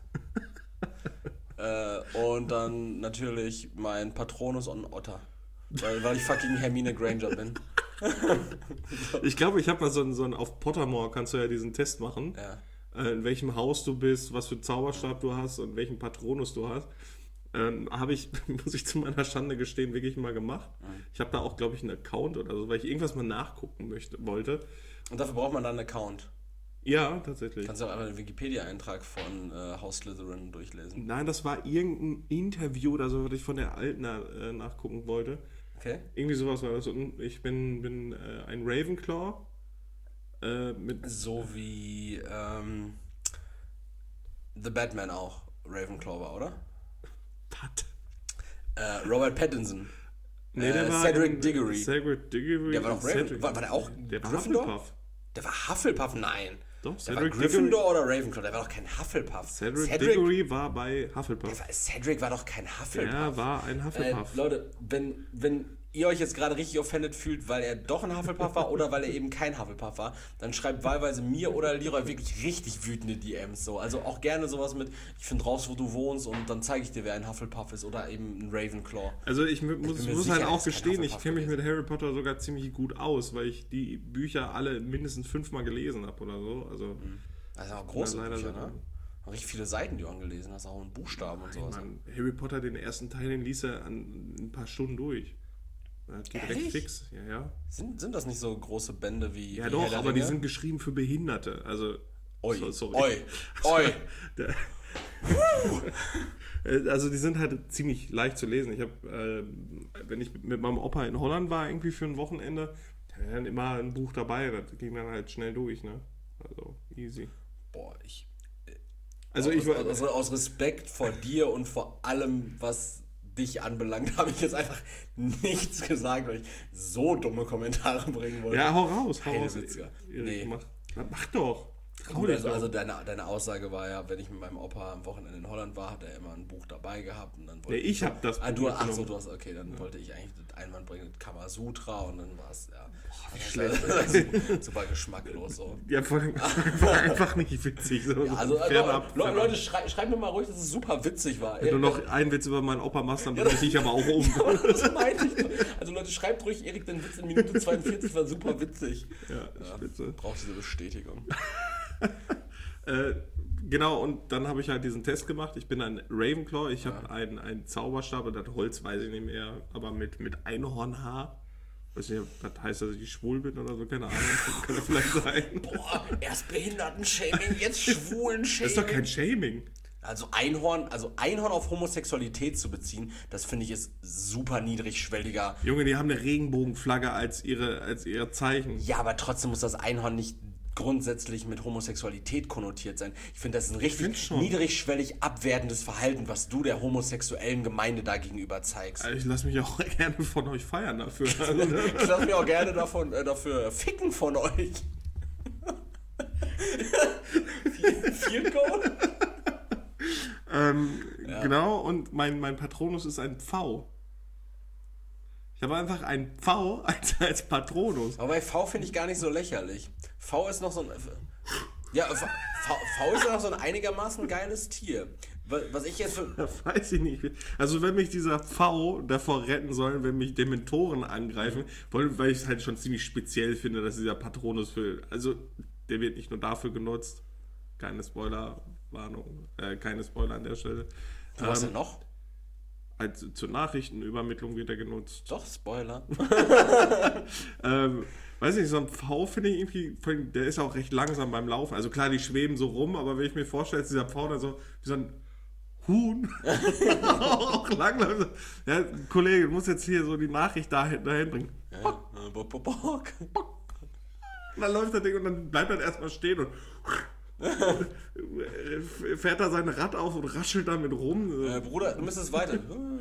äh, und dann natürlich mein Patronus und Otter. Weil, weil ich fucking Hermine Granger bin. Ich glaube, ich habe mal so einen, so einen, auf Pottermore kannst du ja diesen Test machen. Ja. Äh, in welchem Haus du bist, was für einen Zauberstab du hast und welchen Patronus du hast. Ähm, habe ich, muss ich zu meiner Schande gestehen, wirklich mal gemacht. Ich habe da auch, glaube ich, einen Account oder so, weil ich irgendwas mal nachgucken möchte, wollte. Und dafür braucht man dann einen Account. Ja, tatsächlich. Kannst du auch einfach den Wikipedia-Eintrag von äh, Haus Slytherin durchlesen. Nein, das war irgendein Interview oder so, was ich von der Alten äh, nachgucken wollte. Okay. Irgendwie sowas war das. Und ich bin, bin äh, ein Ravenclaw. Äh, mit So wie ähm, The Batman auch Ravenclaw war, oder? Pat. Äh, Robert Pattinson. Nee, der Äh, war Cedric in- Diggory. Cedric Diggory. Der war doch Raven- Cedric- war- war der auch Der war Gryffindor? Hufflepuff. Der war Hufflepuff? Nein. Doch, Der war Cedric Gryffindor oder Ravenclaw? Der war doch kein Hufflepuff. Cedric, Diggory war bei der Hufflepuff. war, Cedric war doch kein Hufflepuff. Er war ein Äh, Hufflepuff. Leute, wenn, wenn ihr euch jetzt gerade richtig offended fühlt, weil er doch ein Hufflepuff war oder weil er eben kein Hufflepuff war, dann schreibt wahlweise mir oder Leroy wirklich richtig wütende D Ms. So. Also auch gerne sowas mit, ich finde raus, wo du wohnst und dann zeige ich dir, wer ein Hufflepuff ist oder eben ein Ravenclaw. Also ich mu- muss, bin mir muss sicher, halt er auch ist kein gestehen, ich Hufflepuff kenne mich gewesen. mit Harry Potter sogar ziemlich gut aus, weil ich die Bücher alle mindestens fünfmal gelesen habe oder so. Also Das sind auch große Ja, leider Bücher, sind- ne? Und richtig viele Seiten, die du angelesen hast, auch in Buchstaben und sowas. man, Harry Potter, den ersten Teil, den ließ er an ein paar Stunden durch. Das geht Ehrlich? recht fix. Ja, ja. Sind, sind das nicht so große Bände wie Ja wie Herr doch, der aber die Ringe? sind geschrieben für Behinderte. Also Oi, so, sorry. oi, oi. Der- Also die sind halt ziemlich leicht zu lesen. Ich habe, äh, wenn ich mit meinem Opa in Holland war, irgendwie für ein Wochenende, da war dann immer ein Buch dabei. Das ging dann halt schnell durch, ne? Also easy. Boah, ich... Also ich war, aus, aus, aus Respekt vor dir und vor allem, was dich anbelangt, habe ich jetzt einfach nichts gesagt, weil ich so dumme Kommentare bringen wollte. ja, hau raus, hau Keine raus. Witze. Erik, Nee. mach, mach doch. Trau Gut, dich also, doch. also deine, deine Aussage war ja, wenn ich mit meinem Opa am Wochenende in Holland war, hat er immer ein Buch dabei gehabt und dann wollte Ja, ich hab das Ah, Buch du, ach so, mitgenommen. du hast, okay, dann wollte ich eigentlich das Einwand bringen, Kamasutra und dann war es, ja, schlecht. super, super geschmacklos so. Ja, vor allem war einfach nicht witzig. So, Ja, also, fernab, Leute, Leute, fernab. Leute schrei, schreibt mir mal ruhig, dass es super witzig war. Wenn du noch einen Witz über meinen Opa machst, dann bringe ich dich aber auch um. Das meinte ich. Also Leute, schreibt ruhig, Erik, dein Witz in Minute zweiundvierzig war super witzig. Ja, spitze. Braucht diese Bestätigung. Äh, genau, und dann habe ich halt diesen Test gemacht. Ich bin ein Ravenclaw, ich habe einen, einen Zauberstab, und das Holz weiß ich nicht mehr, aber mit, mit Einhornhaar. Weiß nicht, was heißt, dass ich schwul bin oder so, keine Ahnung. Könnte vielleicht sein. Boah, erst Behindertenshaming, jetzt Schwulenshaming. Das ist doch kein Shaming. Also Einhorn, also Einhorn auf Homosexualität zu beziehen, das finde ich ist super niedrigschwelliger. Junge, die haben eine Regenbogenflagge als ihre, als ihr Zeichen. Ja, aber trotzdem muss das Einhorn nicht grundsätzlich mit Homosexualität konnotiert sein. Ich finde, das ist ein richtig find schon. niedrigschwellig abwertendes Verhalten, was du der homosexuellen Gemeinde da gegenüber zeigst. Also ich lasse mich auch gerne von euch feiern dafür. Also, Ich lasse mich auch gerne davon, äh, dafür ficken von euch. viel, viel Gold? ähm, Genau, und mein, mein Patronus ist ein Pfau. Ich habe einfach ein Pfau als, als Patronus. Aber bei V finde ich gar nicht so lächerlich. V ist noch so ein... Ja, V, v, v ist ja noch so ein einigermaßen geiles Tier. Wa- Was ich jetzt für... Das weiß ich nicht. Also wenn mich dieser Pfau davor retten soll, wenn mich Dementoren angreifen, weil weil ich es halt schon ziemlich speziell finde, dass dieser Patronus für... Also der wird nicht nur dafür genutzt. Keine Spoilerwarnung. Äh, keine Spoiler an der Stelle. Du hast Ähm, denn noch? als, zur Nachrichtenübermittlung wird er genutzt. Doch, Spoiler. Ähm, weiß nicht, so ein Pfau finde ich irgendwie, der ist auch recht langsam beim Laufen. Also klar, die schweben so rum, aber wenn ich mir vorstelle, dass dieser Pfau dann so wie so ein Huhn auch langläuft. Ja, Kollege, du musst jetzt hier so die Nachricht dahin, dahin bringen. Ja, äh, bock, bock, bock. Und dann läuft das Ding und dann bleibt er erstmal stehen und Fährt da sein Rad auf und raschelt damit rum. Äh, Bruder, du müsstest weiter.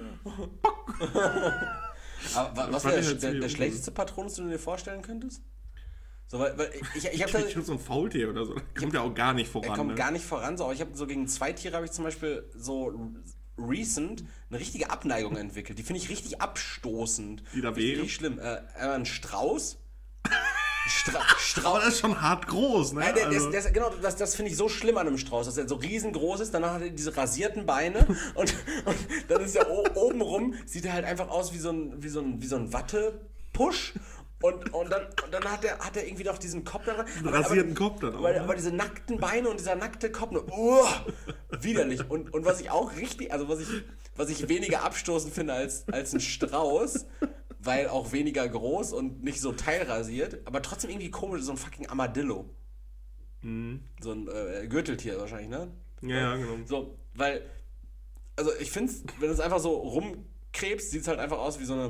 Aber wa- was wäre der, der, der schlechteste Patronus, den du dir vorstellen könntest? So, weil, weil ich, ich habe Ich glaube, so ein Faultier oder so. Der kommt ja auch gar nicht voran. Er kommt ne? gar nicht voran, so, aber ich habe so gegen zwei Tiere habe ich zum Beispiel so recent eine richtige Abneigung entwickelt. Die finde ich richtig abstoßend. Die da Richtig, wären? richtig schlimm. Äh, ein Strauß. Stra Aber Strauß. das ist schon hart groß, ne? Ja, der, der, also. der, der, genau, das, das finde ich so schlimm an einem Strauß, dass er so riesengroß ist, danach hat er diese rasierten Beine und, und dann ist er oben rum, sieht er halt einfach aus wie so ein, wie so ein, wie so ein Wattepusch. Und, und, dann, und dann hat er, hat er irgendwie noch diesen Kopf da. Einen rasierten Kopf dann auch. Aber, ne? aber diese nackten Beine und dieser nackte Kopf, ne, uh, widerlich. Und, und was ich auch richtig, also was ich, was ich weniger abstoßend finde als, als ein Strauß, weil auch weniger groß und nicht so teilrasiert, aber trotzdem irgendwie komisch, so ein fucking Armadillo. Mhm. So ein äh, Gürteltier wahrscheinlich, ne? Ja, ja, genau. So, weil, also ich finde es, wenn es einfach so rumkrebst, sieht es halt einfach aus wie so eine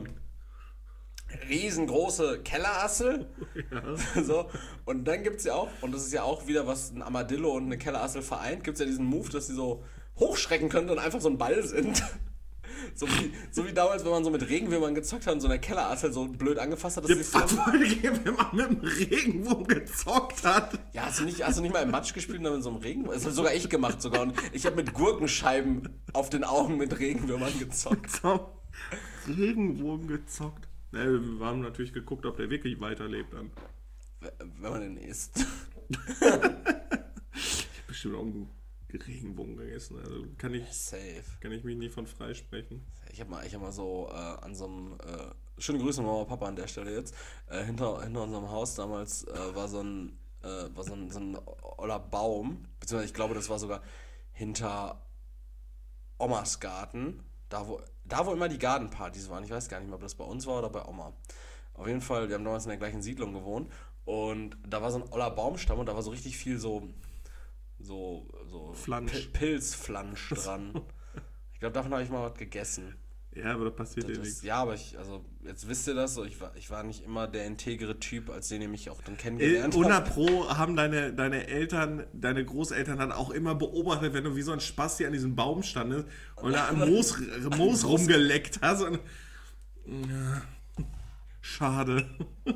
riesengroße Kellerassel. Ja. So. Und dann gibt es ja auch, und das ist ja auch wieder, was ein Armadillo und eine Kellerassel vereint, gibt es ja diesen Move, dass sie so hochschrecken können und einfach so ein Ball sind. So wie, so wie damals, wenn man so mit Regenwürmern gezockt hat und so eine Kellerassel so blöd angefasst hat. Dass Ja, sie was wollte, wenn man mit dem Regenwurm gezockt hat? ja, hast du, nicht, hast du nicht mal im Matsch gespielt und dann mit so einem Regenwurm? Das habe sogar ich gemacht sogar. Und ich habe mit Gurkenscheiben auf den Augen mit Regenwürmern gezockt. Regenwurm gezockt. Ja, wir haben natürlich geguckt, ob der wirklich weiterlebt dann. Wenn man den isst. Ich habe bestimmt auch einen Regenwurm gegessen. Also kann ich, Safe. kann ich mich nie von freisprechen. Ich habe mal, ich hab mal so äh, an so einem, äh, schöne Grüße Mama und Papa an der Stelle jetzt, äh, hinter, hinter unserem Haus damals äh, war so ein, äh, war so ein, so ein oller Baum, beziehungsweise ich glaube, das war sogar hinter Omas Garten, da wo, da wo immer die Gartenpartys waren. Ich weiß gar nicht mehr, ob das bei uns war oder bei Oma. Auf jeden Fall, wir haben damals in der gleichen Siedlung gewohnt und da war so ein oller Baumstamm und da war so richtig viel so so, so Flansch. Pil- Pilzflansch dran. Ich glaube, davon habe ich mal was gegessen. Ja, aber da passiert Das ja ist, nichts. ja, aber ich, also, jetzt wisst ihr das, so, ich, war, ich war nicht immer der integre Typ, als den ihr mich auch dann kennengelernt hundert habt. Pro haben deine, deine Eltern, deine Großeltern dann auch immer beobachtet, wenn du wie so ein Spasti an diesem Baum standest und da am Moos, Moos rumgeleckt hast. Und, ja, schade.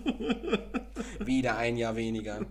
Wieder ein Jahr weniger.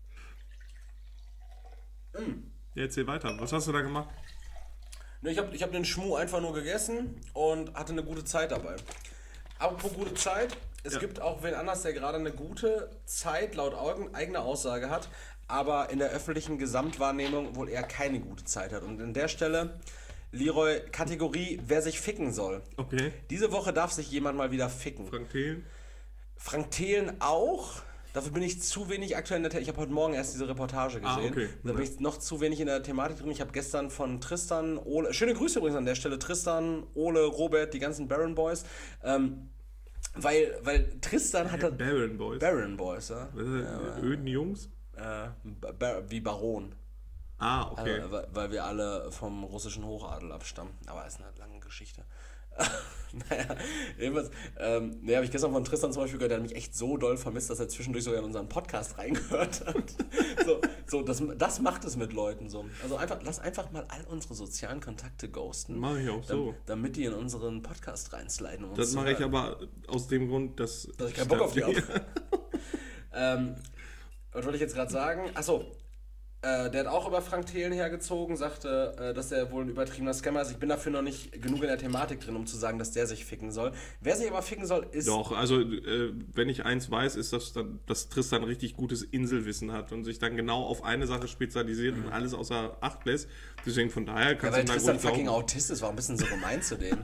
Ja, erzähl weiter. Was hast du da gemacht? Ne, ich habe ich hab den Schmuh einfach nur gegessen und hatte eine gute Zeit dabei. Apropos gute Zeit, es Ja. gibt auch wen anders, der gerade eine gute Zeit laut Augen, eigener Aussage hat, aber in der öffentlichen Gesamtwahrnehmung wohl eher keine gute Zeit hat. Und an der Stelle, Leroy, Kategorie, wer sich ficken soll. Okay. Diese Woche darf sich jemand mal wieder ficken. Frank Thelen? Frank Thelen auch. Dafür bin ich zu wenig aktuell in der Thematik. Ich habe heute Morgen erst diese Reportage gesehen. Ah, okay. Da bin ich noch zu wenig in der Thematik drin. Ich habe gestern von Tristan, Ole, schöne Grüße übrigens an der Stelle, Tristan, Ole, Robert, die ganzen Baron Boys. Ähm, weil, weil Tristan hatte... Baron Boys. Baron Boys, ja. Was ist das? Öden Jungs? Äh, Bar, wie Baron. Ah, okay. Also, weil, weil wir alle vom russischen Hochadel abstammen. Aber ist eine lange Geschichte. naja, jedenfalls, ähm, ne, habe ich gestern von Tristan zum Beispiel gehört, der hat mich echt so doll vermisst, dass er zwischendurch sogar in unseren Podcast reingehört hat. so, so das, das macht es mit Leuten so. Also einfach, lass einfach mal all unsere sozialen Kontakte ghosten. Mach ich auch so. Dam, damit die in unseren Podcast reinsliden. Um uns Das zu mache ich hören. aber aus dem Grund, dass... Dass ich keinen Bock auf die habe. ähm, was wollte ich jetzt gerade sagen? Achso, äh, der hat auch über Frank Thelen hergezogen, sagte, äh, dass er wohl ein übertriebener Scammer ist. Ich bin dafür noch nicht genug in der Thematik drin, um zu sagen, dass der sich ficken soll. Wer sich aber ficken soll, ist... Doch, also äh, wenn ich eins weiß, ist, dass, dann, dass Tristan richtig gutes Inselwissen hat und sich dann genau auf eine Sache spezialisiert mhm. und alles außer Acht lässt. Deswegen von daher Ja, kannst weil du da Tristan gut fucking glauben. Autist ist, war ein bisschen so gemein zu denen.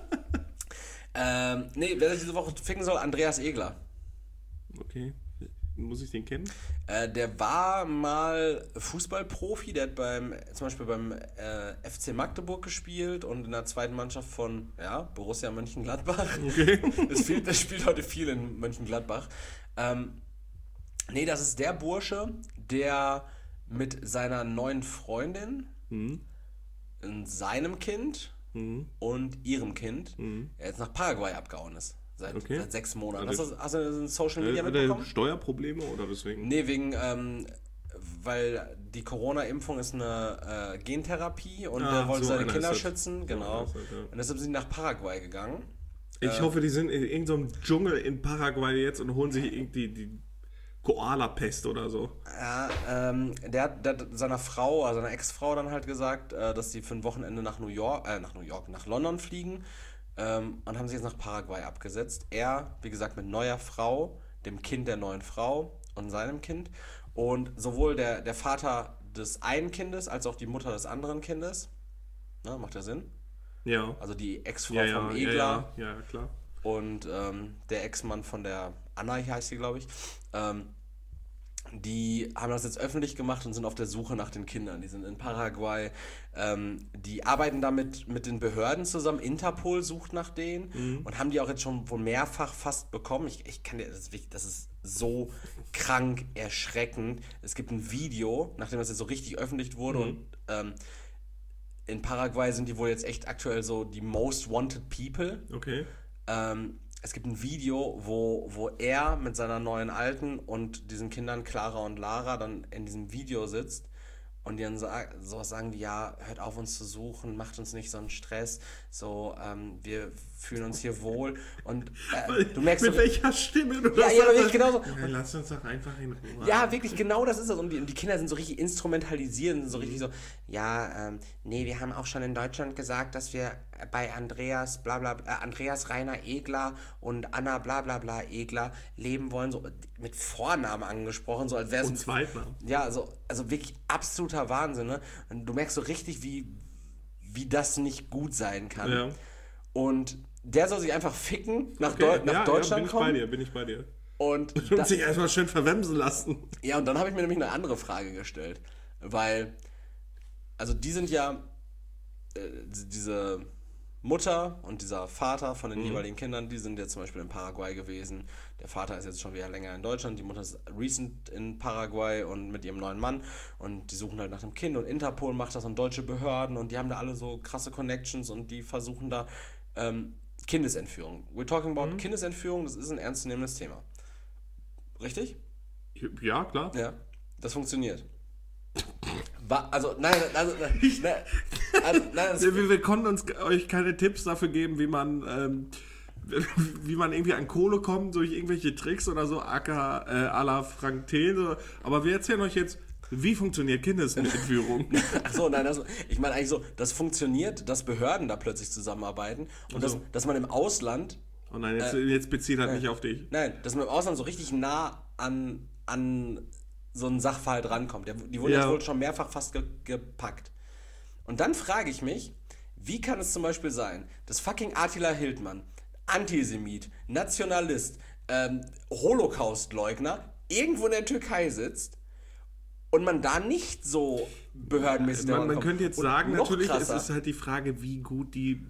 ähm, nee, wer sich diese Woche ficken soll, Andreas Egler. Okay, muss ich den kennen? Äh, der war mal Fußballprofi, der hat beim, zum Beispiel beim äh, F C Magdeburg gespielt und in der zweiten Mannschaft von ja, Borussia Mönchengladbach. Okay. Das spielt, das spielt heute viel in Mönchengladbach. Ähm, nee, das ist der Bursche, der mit seiner neuen Freundin, Mhm. seinem Kind Mhm. und ihrem Kind Mhm. jetzt nach Paraguay abgehauen ist. Seit, Okay. seit sechs Monaten. Also- Hast du, hast du das in Social Media Äh, hat mitbekommen? er Steuerprobleme oder weswegen? Nee, wegen, ähm, weil die Corona-Impfung ist eine äh, Gentherapie und Ah, er wollte so seine einer Kinder ist das. schützen, genau. So einer ist das, ja. Und deshalb sind sie nach Paraguay gegangen. Ich Äh, hoffe, die sind in irgendeinem Dschungel in Paraguay jetzt und holen sich irgendwie die Koala-Pest oder so. Ja, ähm, der, hat- der hat seiner Frau, also seiner Ex-Frau dann halt gesagt, äh, dass sie für ein Wochenende nach New York, äh, nach New York, nach London fliegen ähm, und haben sich jetzt nach Paraguay abgesetzt. Er, wie gesagt, mit neuer Frau, dem Kind der neuen Frau und seinem Kind. Und sowohl der, der Vater des einen Kindes als auch die Mutter des anderen Kindes, ne, macht ja Sinn? Ja. Also die Ex-Frau Ja, ja, vom ja, Egler ja, ja, klar. und ähm, der Ex-Mann von der Anna, hier heißt sie, glaube ich, ähm, die haben das jetzt öffentlich gemacht und sind auf der Suche nach den Kindern. Die sind in Paraguay. Ähm, die arbeiten damit mit den Behörden zusammen. Interpol sucht nach denen Mhm. und haben die auch jetzt schon wohl mehrfach fast bekommen. Ich, ich kann dir, das ist, wirklich- das ist so krank erschreckend. Es gibt ein Video, nachdem das jetzt so richtig öffentlich wurde Mhm. und ähm, in Paraguay sind die wohl jetzt echt aktuell so die most wanted people. Okay. Ähm, es gibt ein Video, wo, wo er mit seiner neuen Alten und diesen Kindern Clara und Lara dann in diesem Video sitzt und die dann sa- sowas sagen wie, ja, hört auf uns zu suchen, macht uns nicht so einen Stress, so, ähm, wir fühlen uns hier wohl und äh, du merkst Mit so, welcher Stimme du ja, das ja, aber sagst. wirklich genauso. Ja, lass uns doch einfach in Ruhe. Ja, wirklich, genau das ist das. Und die, und die Kinder sind so richtig instrumentalisiert, sind so richtig so, ja, ähm, nee, wir haben auch schon in Deutschland gesagt, dass wir bei Andreas, bla bla, äh, Andreas Rainer Egler und Anna bla bla bla Egler leben wollen, so mit Vornamen angesprochen, so als wäre es Und Zweitnamen. ja, also, also wirklich absoluter Wahnsinn, ne? Und du merkst so richtig, wie, wie das nicht gut sein kann. Ja. Und der soll sich einfach ficken, nach, Okay, Deu nach ja, Deutschland ja, bin ich kommen. bei dir, bin ich bei dir. Und Und da, sich erstmal schön verwemsen lassen. ja, und dann habe ich mir nämlich eine andere Frage gestellt. Weil, also die sind ja, äh, diese Mutter und dieser Vater von den Mhm. jeweiligen Kindern, die sind jetzt zum Beispiel in Paraguay gewesen. Der Vater ist jetzt schon wieder länger in Deutschland, die Mutter ist recent in Paraguay und mit ihrem neuen Mann und die suchen halt nach dem Kind und Interpol macht das und deutsche Behörden und die haben da alle so krasse Connections und die versuchen da ähm, Kindesentführung. We're talking about Mhm. Kindesentführung, das ist ein ernstzunehmendes Thema. Richtig? Ja, klar. Ja, das funktioniert. Wa- also, nein, also, nein, nein, also, nein das, Wir, wir konnten uns euch keine Tipps dafür geben, wie man, ähm, wie man irgendwie an Kohle kommt durch irgendwelche Tricks oder so, aka äh, à la Frank Thelen. so. Aber wir erzählen euch jetzt, wie funktioniert Kindesentführung. ach so, nein, das, ich meine eigentlich so, das funktioniert, dass Behörden da plötzlich zusammenarbeiten und Ach so. dass, dass man im Ausland, Oh nein, jetzt, jetzt bezieht halt nicht auf dich. nein, dass man im Ausland so richtig nah an, an so einen Sachverhalt rankommt. Der, die wurden Ja. jetzt wohl schon mehrfach fast ge gepackt. Und dann frage ich mich, wie kann es zum Beispiel sein, dass fucking Attila Hildmann, Antisemit, Nationalist, ähm, Holocaust-Leugner, irgendwo in der Türkei sitzt und man da nicht so behördenmäßig Man, man rankommt. könnte jetzt Und sagen, noch natürlich, krasser, es ist halt die Frage, wie gut die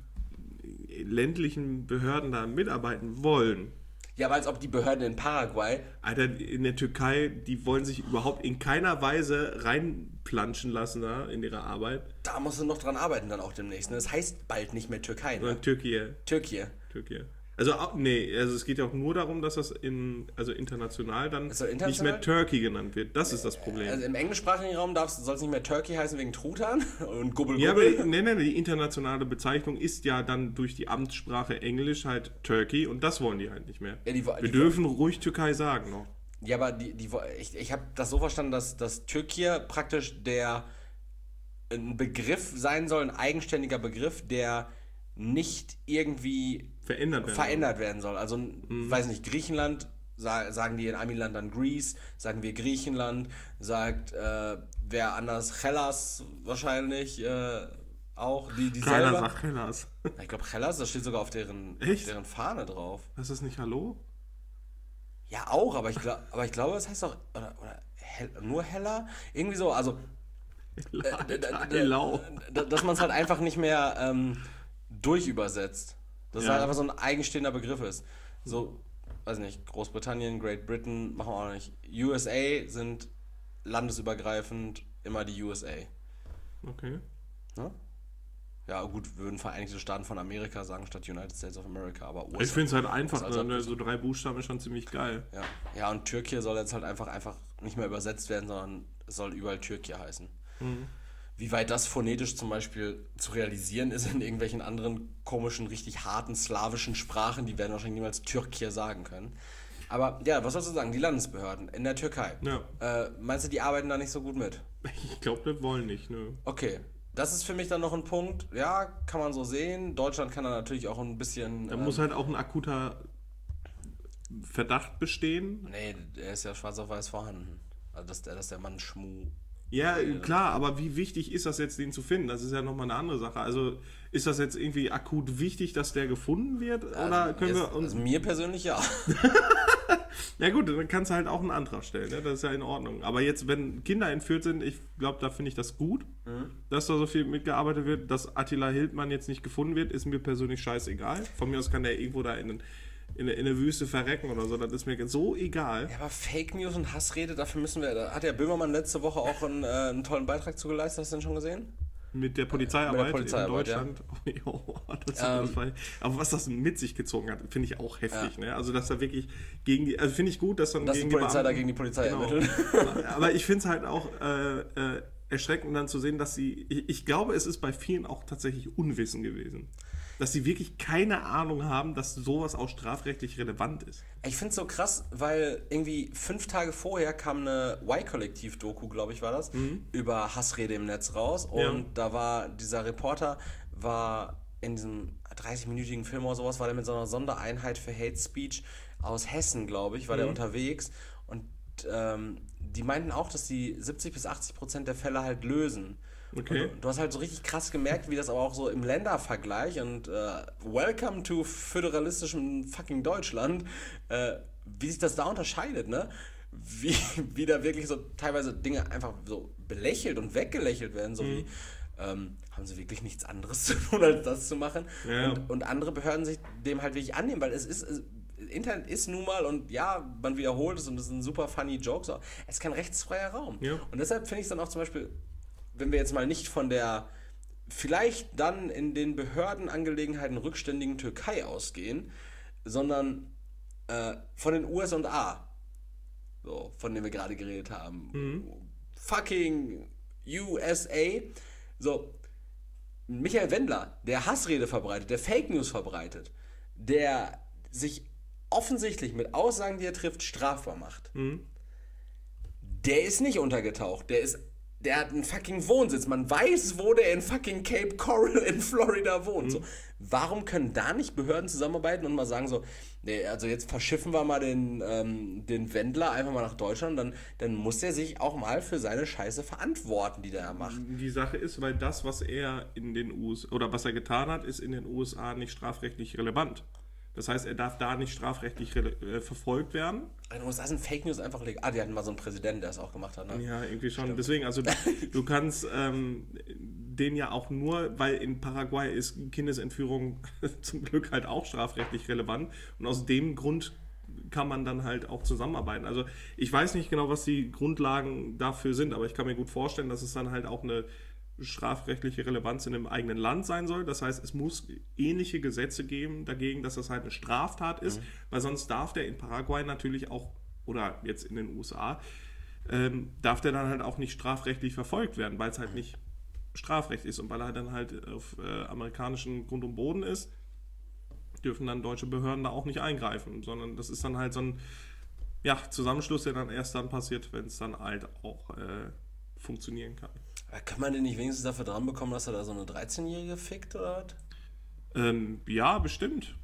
ländlichen Behörden da mitarbeiten wollen. ja, aber als ob die Behörden in Paraguay, Alter, in der Türkei, die wollen sich überhaupt in keiner Weise reinplanschen lassen da in ihre Arbeit. da musst du noch dran arbeiten dann auch demnächst. Ne? Das heißt bald nicht mehr Türkei, ne? Sondern Türkei. Türkei. Türkei. Also, auch- nee, also es geht ja auch nur darum, dass das in, also international dann Also nicht international? mehr Turkey genannt wird. Das ist das Problem. Also im englischsprachigen Raum soll es nicht mehr Turkey heißen wegen Truthahn und Gubbel ja, aber Gubbel. nee, nee, die internationale Bezeichnung ist ja dann durch die Amtssprache Englisch halt Turkey und das wollen die halt nicht mehr. Ja, die, Wir die, dürfen ruhig Türkei sagen noch. Ja, aber die, die, ich, ich habe das so verstanden, dass, dass Türkei praktisch der ein Begriff sein soll, ein eigenständiger Begriff, der nicht irgendwie Verändert werden. verändert werden soll. Also, weiß nicht, Griechenland, sa sagen die in Amiland dann Greece, sagen wir Griechenland, sagt äh, wer anders Hellas wahrscheinlich äh, auch, die, die Keiner selber. sagt Hellas. Ich glaube Hellas, das steht sogar auf deren, auf Echt? deren Fahne drauf. Ist das nicht Hallo? Ja, auch, aber ich, glaub, aber ich glaube, es heißt auch, oder, oder Hel nur Hella? Irgendwie so, also, äh, Hello. d- dass man es halt einfach nicht mehr ähm, durchübersetzt. Dass es Ja. halt einfach so ein eigenstehender Begriff ist. So, weiß nicht, Großbritannien, Great Britain machen wir auch nicht. U S A sind landesübergreifend immer die U S A. Okay. Ne? Ja, gut, würden Vereinigte Staaten von Amerika sagen, statt United States of America, aber U S A. Ich finde es halt einfach, also ne, so drei Buchstaben ist schon ziemlich geil. Ja. ja, und Türkei soll jetzt halt einfach, einfach nicht mehr übersetzt werden, sondern es soll überall Türkei heißen. Mhm. Wie weit das phonetisch zum Beispiel zu realisieren ist in irgendwelchen anderen komischen, richtig harten slawischen Sprachen, die werden wahrscheinlich niemals Türkei sagen können. Aber ja, was sollst du sagen? Die Landesbehörden in der Türkei. Ja. Äh, meinst du, die arbeiten da nicht so gut mit? Ich glaube, das wollen nicht, ne? Okay. Das ist für mich dann noch ein Punkt, ja, kann man so sehen. Deutschland kann da natürlich auch ein bisschen... Da ähm, muss halt auch ein akuter Verdacht bestehen. Nee, der ist ja schwarz auf weiß vorhanden. Also, dass der, dass der Mann Schmu... Ja, klar, aber wie wichtig ist das jetzt, den zu finden? Das ist ja nochmal eine andere Sache. Also, ist das jetzt irgendwie akut wichtig, dass der gefunden wird? Also, oder können jetzt, wir uns... Also mir persönlich ja. Ja gut, dann kannst du halt auch einen Antrag stellen, ne? Das ist ja in Ordnung. Aber jetzt, wenn Kinder entführt sind, ich glaube, da finde ich das gut, mhm. dass da so viel mitgearbeitet wird. Dass Attila Hildmann jetzt nicht gefunden wird, ist mir persönlich scheißegal. Von mir aus kann der irgendwo da in, in, in der Wüste verrecken oder so, das ist mir so egal. Ja, aber Fake News und Hassrede, dafür müssen wir... Da hat der Böhmermann letzte Woche auch einen, äh, einen tollen Beitrag zugeleistet, hast du den schon gesehen? Mit der Polizeiarbeit, Mit der Polizeiarbeit in Deutschland. Ja. Oh, das, ähm, das war, aber was das mit sich gezogen hat, finde ich auch heftig. Ja. Ne? Also, dass da wirklich gegen die. Also, finde ich gut, dass dann dass gegen die Polizei die Beamten, da gegen die Polizei genau. ermittelt. Aber ich finde es halt auch äh, äh, erschreckend dann zu sehen, dass sie. Ich, ich glaube, es ist bei vielen auch tatsächlich Unwissen gewesen. Dass sie wirklich keine Ahnung haben, dass sowas auch strafrechtlich relevant ist. Ich finde es so krass, weil irgendwie fünf Tage vorher kam eine Y-Kollektiv-Doku, glaube ich, war das, mhm. über Hassrede im Netz raus. Und ja. da war dieser Reporter, war in diesem dreißig-minütigen Film oder sowas, war der mit so einer Sondereinheit für Hate Speech aus Hessen, glaube ich, war mhm. der unterwegs. Und ähm, die meinten auch, dass die siebzig bis achtzig Prozent der Fälle halt lösen. Okay. Du, du hast halt so richtig krass gemerkt, wie das aber auch so im Ländervergleich und äh, welcome to föderalistischem fucking Deutschland, äh, wie sich das da unterscheidet, ne? Wie, wie da wirklich so teilweise Dinge einfach so belächelt und weggelächelt werden, so mhm. wie ähm, haben sie wirklich nichts anderes zu tun, als das zu machen. Ja. Und, und andere Behörden sich dem halt wirklich annehmen, weil es ist... Es, Internet ist nun mal, und ja, man wiederholt es und es ist ein super funny Joke, so, es ist kein rechtsfreier Raum. Ja. Und deshalb finde ich es dann auch zum Beispiel, wenn wir jetzt mal nicht von der vielleicht dann in den Behördenangelegenheiten rückständigen Türkei ausgehen, sondern äh, von den U S A, so, von denen wir gerade geredet haben. Mhm. Fucking U S A. So, Michael Wendler, der Hassrede verbreitet, der Fake News verbreitet, der sich offensichtlich mit Aussagen, die er trifft, strafbar macht. Mhm. Der ist nicht untergetaucht. Der ist, der hat einen fucking Wohnsitz. Man weiß, wo der in fucking Cape Coral in Florida wohnt. Mhm. So, warum können da nicht Behörden zusammenarbeiten und mal sagen so, nee, also jetzt verschiffen wir mal den, ähm, den Wendler einfach mal nach Deutschland, dann, dann muss er sich auch mal für seine Scheiße verantworten, die der macht. Die Sache ist, weil das, was er in den U S A oder was er getan hat, ist in den U S A nicht strafrechtlich relevant. Das heißt, er darf da nicht strafrechtlich äh, verfolgt werden. In den U S A sind Fake News einfach legal. Ah, die hatten mal so einen Präsidenten, der es auch gemacht hat, ne? Ja, irgendwie schon. Stimmt. Deswegen, also du, du kannst ähm, den ja auch nur, weil in Paraguay ist Kindesentführung zum Glück halt auch strafrechtlich relevant. Und aus dem Grund kann man dann halt auch zusammenarbeiten. Also ich weiß nicht genau, was die Grundlagen dafür sind, aber ich kann mir gut vorstellen, dass es dann halt auch eine strafrechtliche Relevanz in dem eigenen Land sein soll. Das heißt, es muss ähnliche Gesetze geben dagegen, dass das halt eine Straftat ist, mhm. weil sonst darf der in Paraguay natürlich auch, oder jetzt in den U S A, ähm, darf der dann halt auch nicht strafrechtlich verfolgt werden, weil es halt nicht Strafrecht ist und weil er dann halt auf äh, amerikanischem Grund und Boden ist, dürfen dann deutsche Behörden da auch nicht eingreifen, sondern das ist dann halt so ein ja, Zusammenschluss, der dann erst dann passiert, wenn es dann halt auch äh, funktionieren kann. Kann man denn nicht wenigstens dafür dran bekommen, dass er da so eine dreizehnjährige fickt oder was? Ähm, ja, bestimmt.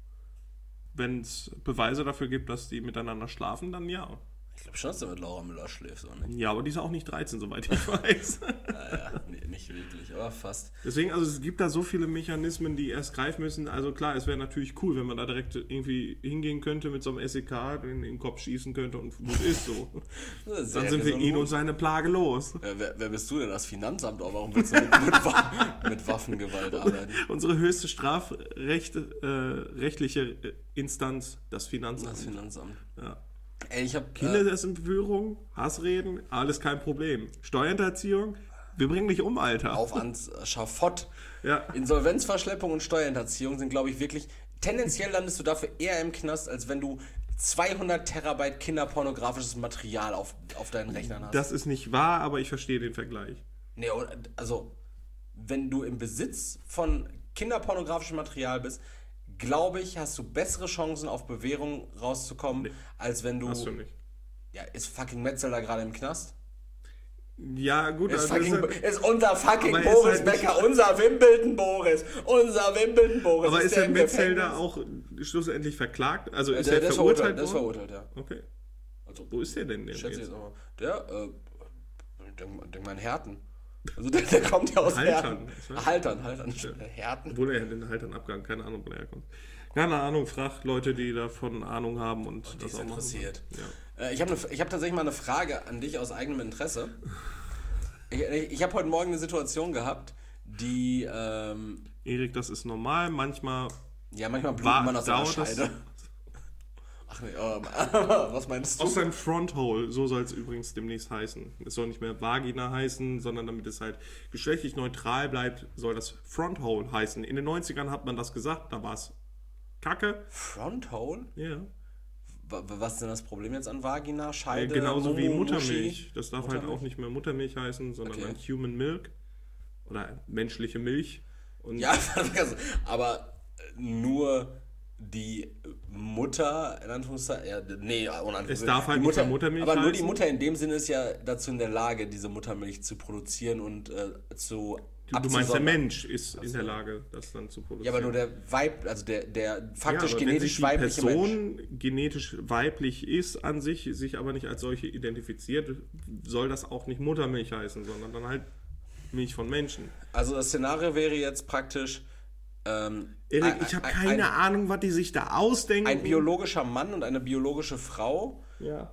Wenn es Beweise dafür gibt, dass die miteinander schlafen, dann ja. Ich glaube schon, dass er mit Laura Müller schläft, oder nicht? Ja, aber die ist auch nicht dreizehn, soweit ich weiß. Naja, nee, nicht wirklich, aber fast. Deswegen, also es gibt da so viele Mechanismen, die erst greifen müssen. Also klar, es wäre natürlich cool, wenn man da direkt irgendwie hingehen könnte mit so einem S E K, den in den Kopf schießen könnte und gut ist so. Dann sind wir ihn und seine Plage los. Ja, wer, wer bist du denn? Das Finanzamt? Auch warum willst du mit, mit, Wa- mit Waffengewalt arbeiten? Unsere höchste strafrechtliche äh, Instanz, das Finanzamt. Das Finanzamt. Ja. Ey, ich hab, Kinderentführung, äh, Hassreden, alles kein Problem. Steuerhinterziehung, wir bringen dich um, Alter. Auf ans Schafott. Ja. Insolvenzverschleppung und Steuerhinterziehung sind, glaube ich, wirklich... Tendenziell landest du dafür eher im Knast, als wenn du zweihundert Terabyte kinderpornografisches Material auf, auf deinen Rechnern hast. Das ist nicht wahr, aber ich verstehe den Vergleich. Nee, also, wenn du im Besitz von kinderpornografischem Material bist, glaube ich, hast du bessere Chancen, auf Bewährung rauszukommen, nee, als wenn du... Hast du nicht. Ja, ist fucking Metzel da gerade im Knast? Ja, gut. Ist, also fucking, ist, ist unser fucking halt Boris Becker, unser Wimbledon-Boris, unser Wimbledon-Boris. Aber ist, ist der Metzel da Gefängnis? auch schlussendlich verklagt? Also ist der, er der verurteilt ist worden? Der ist verurteilt, ja. Okay. Also, wo ist der denn jetzt? Jetzt aber, der, äh, denk, denk mal in Herten. Also der, der kommt ja aus Haltern. Herten. Haltern, Haltern, ja. Herten. Obwohl er den Haltern abgegangen, keine Ahnung, wo er herkommt. Keine Ahnung, frag Leute, die davon Ahnung haben und, und das auch interessiert. Ja. Äh, ich habe hab tatsächlich mal eine Frage an dich aus eigenem Interesse. Ich, ich, ich habe heute Morgen eine Situation gehabt, die... Ähm, Erik, das ist normal, manchmal... Ja, manchmal blutet man aus der Scheide. Ach nee, ähm, was meinst du? Aus seinem Fronthole, so soll es übrigens demnächst heißen. Es soll nicht mehr Vagina heißen, sondern damit es halt geschlechtlich neutral bleibt, soll das Fronthole heißen. In den neunzigern hat man das gesagt, da war es Kacke. Fronthole? Ja. Was ist denn das Problem jetzt an Vagina, Scheide? Ja, genauso Mumu, wie Muttermilch. Muschi? Das darf Muttermilch? halt auch nicht mehr Muttermilch heißen, sondern Okay. dann Human Milk. Oder menschliche Milch. Und Ja, aber nur die Mutter, in Anführungszeichen, ja, nee, ohne es darf halt die nicht Mutter, mehr Muttermilch aber nur die heißen. Mutter in dem Sinne ist ja dazu in der Lage, diese Muttermilch zu produzieren und äh, zu Du, du meinst, der abzusondern. Mensch ist Ach in so. der Lage, das dann zu produzieren. Ja, aber nur der Weib, also der, der faktisch ja, aber genetisch wenn sich die weibliche Person Mensch. genetisch weiblich ist an sich, sich aber nicht als solche identifiziert, soll das auch nicht Muttermilch heißen, sondern dann halt Milch von Menschen. Also das Szenario wäre jetzt praktisch ähm, Erik, ein- ich habe ein- keine ein, Ahnung, was die sich da ausdenken. ein biologischer Mann und eine biologische Frau Ja.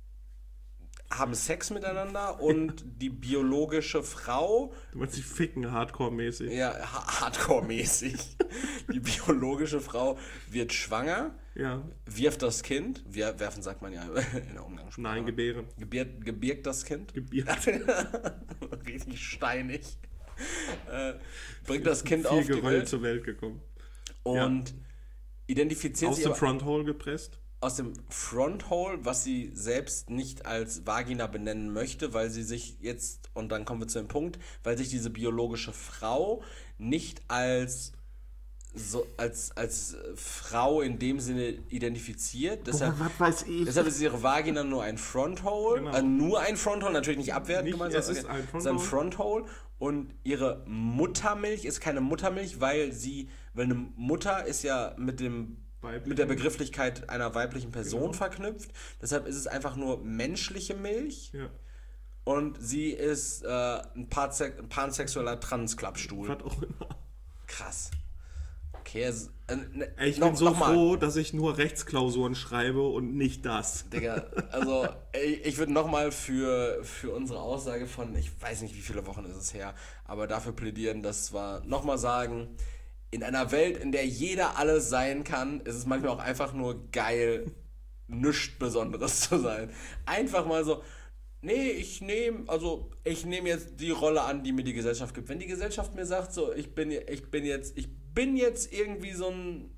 haben Sex miteinander und die biologische Frau, Du meinst, die ficken hardcore-mäßig. ja, ha- hardcore-mäßig, die biologische Frau wird schwanger, Ja. wirft das Kind, wir, werfen sagt man ja in der Umgangssprache. Nein, gebären. Gebiert, gebirgt das Kind. Gebiert. Richtig steinig. Äh, bringt das Kind Viel auf die Geröll Welt zur Welt gekommen. und identifiziert Aus sich dem aber Fronthole gepresst. aus dem Fronthole, was sie selbst nicht als Vagina benennen möchte, weil sie sich jetzt, und dann kommen wir zu dem Punkt, weil sich diese biologische Frau nicht als so als, als Frau in dem Sinne identifiziert. Deshalb, Boah, was weiß ich. deshalb ist ihre Vagina nur ein Fronthole. Genau. Äh, nur ein Fronthole, natürlich nicht abwertend Nicht, gemeint. es sondern- ist ein es ist ein Fronthole. Und ihre Muttermilch ist keine Muttermilch, weil sie, weil eine Mutter ist ja mit dem Weiblichen. mit der Begrifflichkeit einer weiblichen Person Genau. verknüpft. Deshalb ist es einfach nur menschliche Milch. Ja. Und sie ist äh, ein, Panse- ein pansexueller Transklappstuhl. Was auch immer. Krass. Okay, es, äh, ne, Ey, ich noch, bin so noch mal. froh, dass ich nur Rechtsklausuren schreibe und nicht das. Digga, also ey, ich würde nochmal für, für unsere Aussage von, ich weiß nicht, wie viele Wochen ist es her, aber dafür plädieren, dass wir nochmal sagen, in einer Welt, in der jeder alles sein kann, ist es manchmal auch einfach nur geil, nichts Besonderes zu sein. Einfach mal so, nee, ich nehme, also ich nehme jetzt die Rolle an, die mir die Gesellschaft gibt. Wenn die Gesellschaft mir sagt, so, ich bin, ich bin jetzt, ich bin jetzt irgendwie so ein,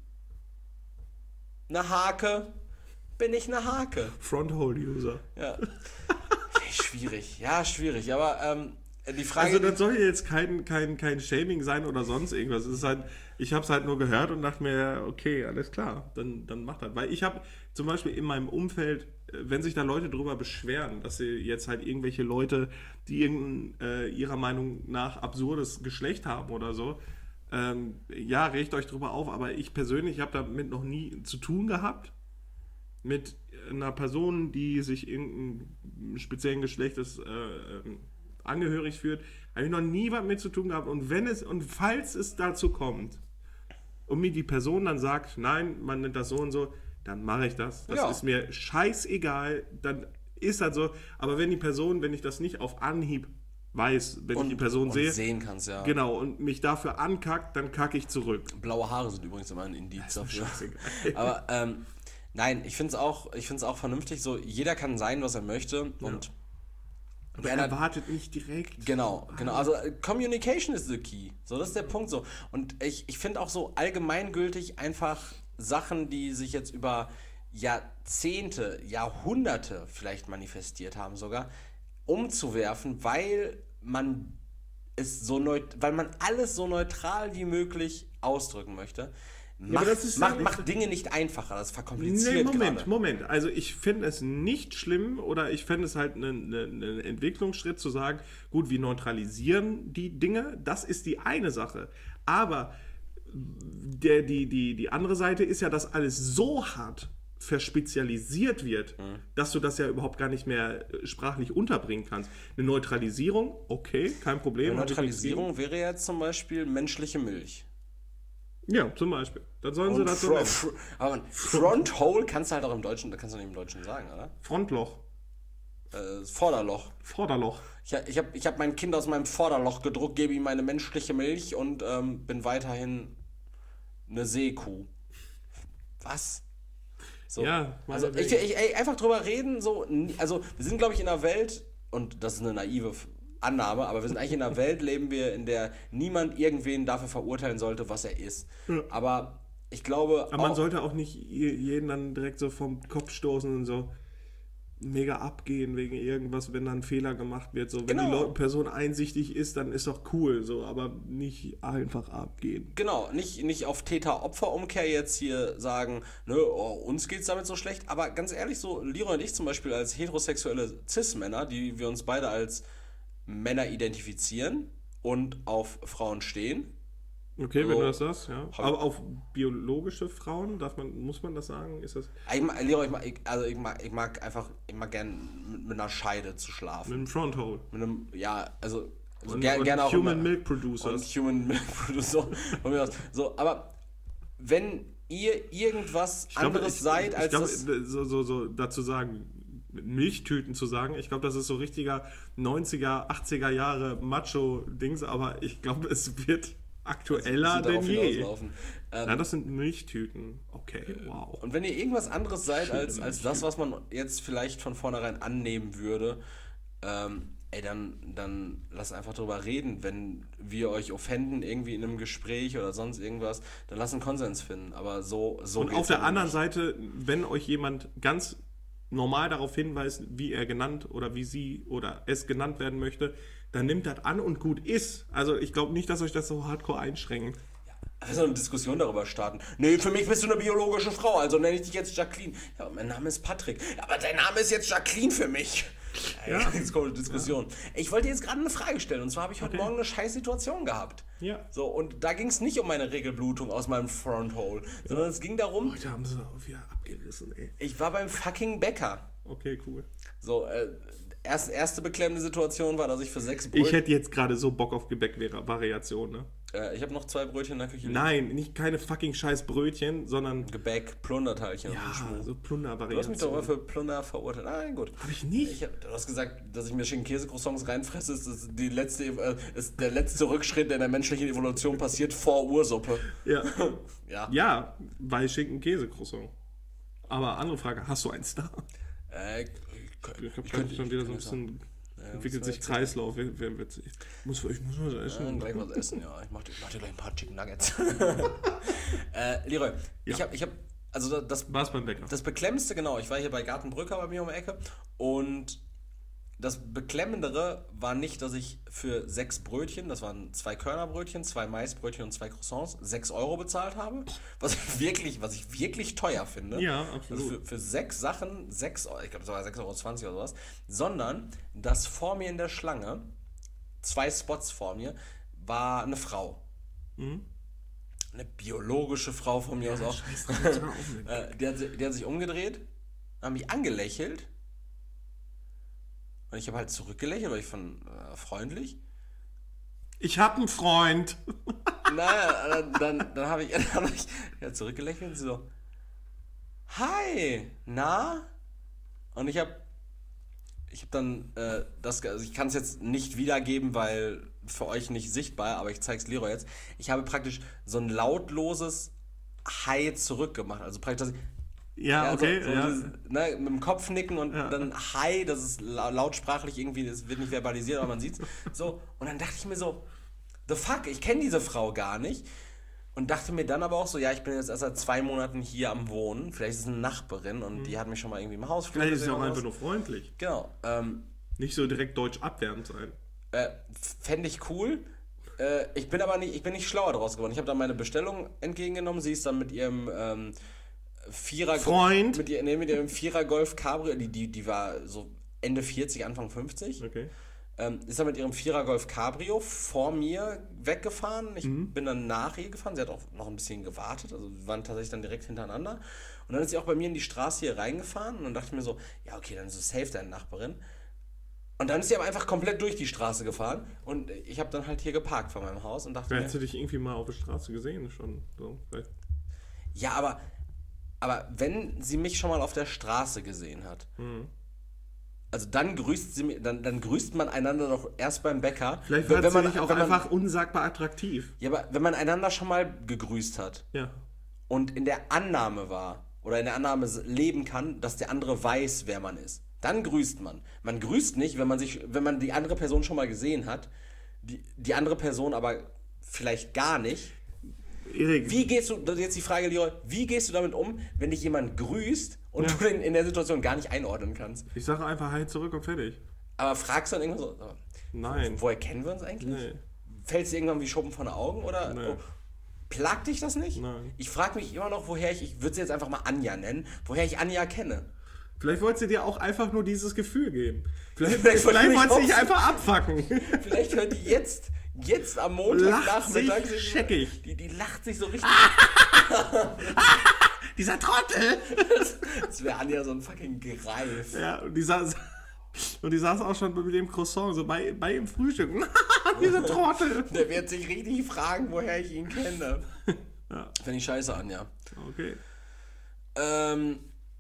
eine Hake, bin ich eine Hake. Fronthole-User. Ja. Schwierig, ja, schwierig, aber ähm, die Frage... Also das soll jetzt kein, kein, kein Shaming sein oder sonst irgendwas. Es ist halt, ich habe es halt nur gehört und dachte mir, okay, alles klar, dann, dann mach das. Weil ich habe zum Beispiel in meinem Umfeld, wenn sich da Leute drüber beschweren, dass sie jetzt halt irgendwelche Leute, die irgendein, äh, ihrer Meinung nach absurdes Geschlecht haben oder so, ähm, ja, regt euch drüber auf, aber ich persönlich habe damit noch nie zu tun gehabt. Mit einer Person, die sich irgendeinem speziellen Geschlechtes äh, ähm, angehörig führt, habe ich noch nie was mit zu tun gehabt. Und wenn es, und falls es dazu kommt und mir die Person dann sagt, nein, man nennt das so und so, dann mache ich das. Das Ja. ist mir scheißegal, dann ist das so. Aber wenn die Person, wenn ich das nicht auf Anhieb weiß, wenn und, ich die Person und sehe, sehen kannst, ja. genau, und mich dafür ankackt, dann kacke ich zurück. Blaue Haare sind übrigens immer ein Indiz dafür. Scheißegal. Aber ähm, nein, ich finde es auch, ich find's auch vernünftig, so jeder kann sein, was er möchte und Aber er erwartet nicht direkt. Genau, genau. Also Communication is the key. So, das ist der Punkt so. Und ich, ich finde auch so allgemeingültig einfach Sachen, die sich jetzt über Jahrzehnte, Jahrhunderte vielleicht manifestiert haben sogar, umzuwerfen, weil man es so neut- weil man alles so neutral wie möglich ausdrücken möchte. Macht, ja, das ist macht, ja macht Dinge nicht einfacher, das verkompliziert nee, Moment, gerade. Moment. Also ich finde es nicht schlimm oder ich finde es halt ein ne, ne Entwicklungsschritt zu sagen, gut, wir neutralisieren die Dinge, das ist die eine Sache. Aber der, die, die, die andere Seite ist ja, dass alles so hart verspezialisiert wird, mhm. dass du das ja überhaupt gar nicht mehr sprachlich unterbringen kannst. Eine Neutralisierung, okay, kein Problem. Eine Neutralisierung wäre jetzt zum Beispiel menschliche Milch. Ja, zum Beispiel. Dann sollen sie das so nennen. Fr- aber Front Hole kannst du halt auch im Deutschen, da kannst du nicht im Deutschen sagen, oder? Frontloch. Äh, Vorderloch. Vorderloch. Ich, ich habe ich hab mein Kind aus meinem Vorderloch gedruckt, gebe ihm meine menschliche Milch und ähm, bin weiterhin eine Seekuh. Was? So. Ja, also ich, ich, ey, einfach drüber reden, so, also wir sind, glaube ich, in einer Welt, und das ist eine naive Annahme, aber wir sind eigentlich in einer Welt, leben wir, in der niemand irgendwen dafür verurteilen sollte, was er ist. Ja. Aber ich glaube... Aber man sollte auch nicht jeden dann direkt so vom Kopf stoßen und so mega abgehen wegen irgendwas, wenn dann ein Fehler gemacht wird. So, wenn genau. die Person einsichtig ist, dann ist doch cool, so, aber nicht einfach abgehen. Genau, nicht, nicht auf Täter-Opfer-Umkehr jetzt hier sagen, ne, oh, uns geht's damit so schlecht, aber ganz ehrlich, so Leroy und ich zum Beispiel als heterosexuelle Cis-Männer, die wir uns beide als Männer identifizieren und auf Frauen stehen. Okay, so, wenn du das sagst, ja. Aber auf biologische Frauen, darf man, muss man das sagen? Ist das? Ich mag, Leroy, ich mag, also ich mag, ich mag einfach, ich mag gern mit, mit einer Scheide zu schlafen. Mit einem Fronthole. Mit einem, ja, also, also und, ger, und gerne auch. Human immer, Milk Producers. Und Human Milk Producers. Von mir aus. So, aber wenn ihr irgendwas ich anderes glaube, ich, seid, als. Ich glaube, so, so, so dazu sagen, mit Milchtüten zu sagen, ich glaube, das ist so richtiger neunziger, achtziger Jahre Macho-Dings, aber ich glaube, es wird aktueller denn je. Ähm, ja, das sind Milchtüten. Okay, wow. Und wenn ihr irgendwas anderes seid als, als das, was man jetzt vielleicht von vornherein annehmen würde, ähm, ey, dann, dann lasst einfach drüber reden. Wenn wir euch offenden irgendwie in einem Gespräch oder sonst irgendwas, dann lasst einen Konsens finden. Aber so, so Und auf der anderen nicht. Seite, wenn euch jemand ganz normal darauf hinweist, wie er genannt oder wie sie oder es genannt werden möchte, dann nimmt das an und gut ist. Also ich glaube nicht, dass euch das so hardcore einschränkt. Ja, also eine Diskussion darüber starten. Nee, für mich bist du eine biologische Frau, also nenne ich dich jetzt Jacqueline. Ja, mein Name ist Patrick. Ja, aber dein Name ist jetzt Jacqueline für mich. Ja. Jetzt kommt eine Diskussion. Ja. Ich wollte jetzt gerade eine Frage stellen, und zwar habe ich heute okay. Morgen eine scheiß Situation gehabt. Ja. So, und da ging es nicht um meine Regelblutung aus meinem Fronthole, ja. sondern es ging darum... Heute haben sie auch wieder abgerissen, ey. Ich war beim fucking Bäcker. Okay, cool. So, äh, erst, erste beklemmende Situation war, dass ich für sechs Brötchen... Ich hätte jetzt gerade so Bock auf Gebäck-Variation, ne? Äh, ich habe noch zwei Brötchen in der Küche. Nein, nicht keine fucking scheiß Brötchen, sondern... Gebäck, Plunderteilchen. Ja, so Plundervariation. Du hast mich doch mal für Plunder verurteilt. Nein, gut. Hab ich nicht? Ich hab, du hast gesagt, dass ich mir Schinken-Käse-Croissants reinfresse, ist, das die letzte, äh, ist der letzte Rückschritt, der in der menschlichen Evolution passiert, vor Ursuppe. Ja. ja. Ja, bei Schinken-Käse-Croissant. Aber andere Frage, hast du einen Star? Äh, ich habe gerade schon wieder so ein bisschen... Ja, entwickelt sich Kreislauf, wäre wär witzig. Muss, ich muss was essen. Ja, gleich was essen, ja. Ich mach, ich mach dir gleich ein paar Chicken Nuggets. äh, Leroy, ja. ich hab, ich hab, also das... War's beim Bäcker? Das Beklemmendste, genau, ich war hier bei Gartenbrücker bei mir um die Ecke und das Beklemmendere war nicht, dass ich für sechs Brötchen, das waren zwei Körnerbrötchen, zwei Maisbrötchen und zwei Croissants, sechs Euro bezahlt habe, was ich wirklich, was ich wirklich teuer finde. Ja, absolut. Also für, für sechs Sachen, sechs, ich glaube, es war sechs Euro zwanzig oder sowas, sondern dass vor mir in der Schlange, zwei Spots vor mir, war eine Frau. Mhm. Eine biologische Frau von mir ja, aus auch. Scheiße, die, hat, die hat sich umgedreht, hat mich angelächelt. Und ich habe halt zurückgelächelt, weil ich von äh, freundlich. Ich habe einen Freund. Naja, dann, dann, dann habe ich, dann hab ich ja, zurückgelächelt und sie so, hi, na? Und ich habe ich habe dann äh, das, also ich kann es jetzt nicht wiedergeben, weil für euch nicht sichtbar, aber ich zeige es Leroy jetzt. Ich habe praktisch so ein lautloses Hi zurückgemacht. Also praktisch, dass ich Ja, okay. So, so ja. dieses, ne, mit dem Kopf nicken und Ja. dann Hi, das ist lautsprachlich irgendwie, das wird nicht verbalisiert, aber man sieht's. So, und dann dachte ich mir so, the fuck, ich kenne diese Frau gar nicht. Und dachte mir dann aber auch so, ja, ich bin jetzt erst seit zwei Monaten hier am Wohnen. Vielleicht ist es eine Nachbarin und mhm. die hat mich schon mal irgendwie im Haus. Vielleicht ist sie auch einfach nur freundlich. Genau. Ähm, nicht so direkt deutsch abwehrend sein. Äh, Fände ich cool. Äh, ich bin aber nicht, ich bin nicht schlauer draus geworden. Ich habe dann meine Bestellung entgegengenommen. Sie ist dann mit ihrem ähm, Vierer Freund. Mit, ihr, nee, mit ihrem Vierer Golf Cabrio. Die, die, die war so Ende vierzig, Anfang fünfzig. Okay. Ähm, ist dann mit ihrem Vierer Golf Cabrio vor mir weggefahren. Ich mhm. bin dann nach ihr gefahren. Sie hat auch noch ein bisschen gewartet. Also wir waren tatsächlich dann direkt hintereinander. Und dann ist sie auch bei mir in die Straße hier reingefahren. Und dann dachte ich mir so, ja okay, dann ist es safe deine Nachbarin. Und dann ist sie aber einfach komplett durch die Straße gefahren. Und ich habe dann halt hier geparkt vor meinem Haus und dachte mir... Hättest du dich irgendwie mal auf der Straße gesehen schon. So, vielleicht. Ja, aber, aber wenn sie mich schon mal auf der Straße gesehen hat... Mhm. Also dann grüßt sie, dann, dann grüßt man einander doch erst beim Bäcker. Vielleicht war sie nicht auch man, einfach unsagbar attraktiv. Ja, aber wenn man einander schon mal gegrüßt hat ja. und in der Annahme war oder in der Annahme leben kann, dass der andere weiß, wer man ist, dann grüßt man. Man grüßt nicht, wenn man sich, wenn man die andere Person schon mal gesehen hat, die, die andere Person aber vielleicht gar nicht. Erik. Wie gehst du, das ist jetzt die Frage, Leroy, wie gehst du damit um, wenn dich jemand grüßt und ja. du den in der Situation gar nicht einordnen kannst? Ich sage einfach Hi zurück und fertig. Aber fragst du dann irgendwann so, nein. Wo, woher kennen wir uns eigentlich? Nee. Fällt es dir irgendwann wie Schuppen von den Augen? Oder nee. oh, plagt dich das nicht? Nein. Ich frage mich immer noch, woher ich, ich würde sie jetzt einfach mal Anja nennen, woher ich Anja kenne. Vielleicht wollte sie dir auch einfach nur dieses Gefühl geben. Vielleicht, vielleicht, vielleicht wollte sie dich einfach abfacken. Vielleicht hört die jetzt... Jetzt am Montagnachmittag sich scheckig. Die, die lacht sich so richtig. Dieser Trottel! Das, das wäre Anja so ein fucking Greif. Ja, und die saß, und die saß auch schon mit dem Croissant so bei, bei im Frühstück. Dieser Trottel! Der wird sich richtig fragen, woher ich ihn kenne. Ja. Finde ich scheiße, Anja. Okay. Ähm.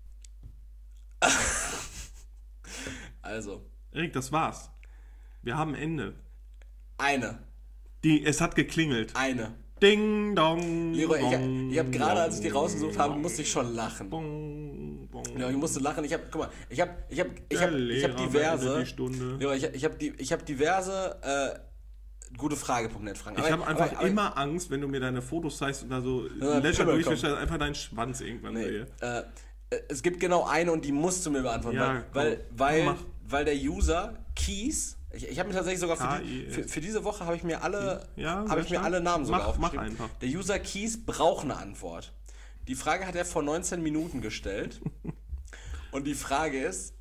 Also. Erik, das war's. Wir haben ein Ende. Eine. Die, es hat geklingelt. Eine. Ding, dong, Leroy, bong, ich, ich habe gerade, als ich die rausgesucht habe, bong, musste ich schon lachen. Bong, bong. Ja, ich musste lachen. Ich habe, guck mal, ich habe, ich habe, ich habe, ich habe diverse. Leroy, ich, ich habe die, ich habe diverse. Äh, gute Frage Punkt net Fragen. Ich habe einfach aber, aber, immer Angst, wenn du mir deine Fotos zeigst und da so ja, Leisure durchgestellt, einfach deinen Schwanz irgendwann nee, sehe. Äh, es gibt genau eine und die musst du mir beantworten, ja, weil, weil, weil, weil der User Keys. Ich, ich habe mir tatsächlich sogar für, die, für, für diese Woche habe ich mir alle ja, habe ich mir alle Namen sogar mach, aufgeschrieben. Mach einfach. Der User Keys braucht eine Antwort. Die Frage hat er vor neunzehn Minuten gestellt. Und die Frage ist: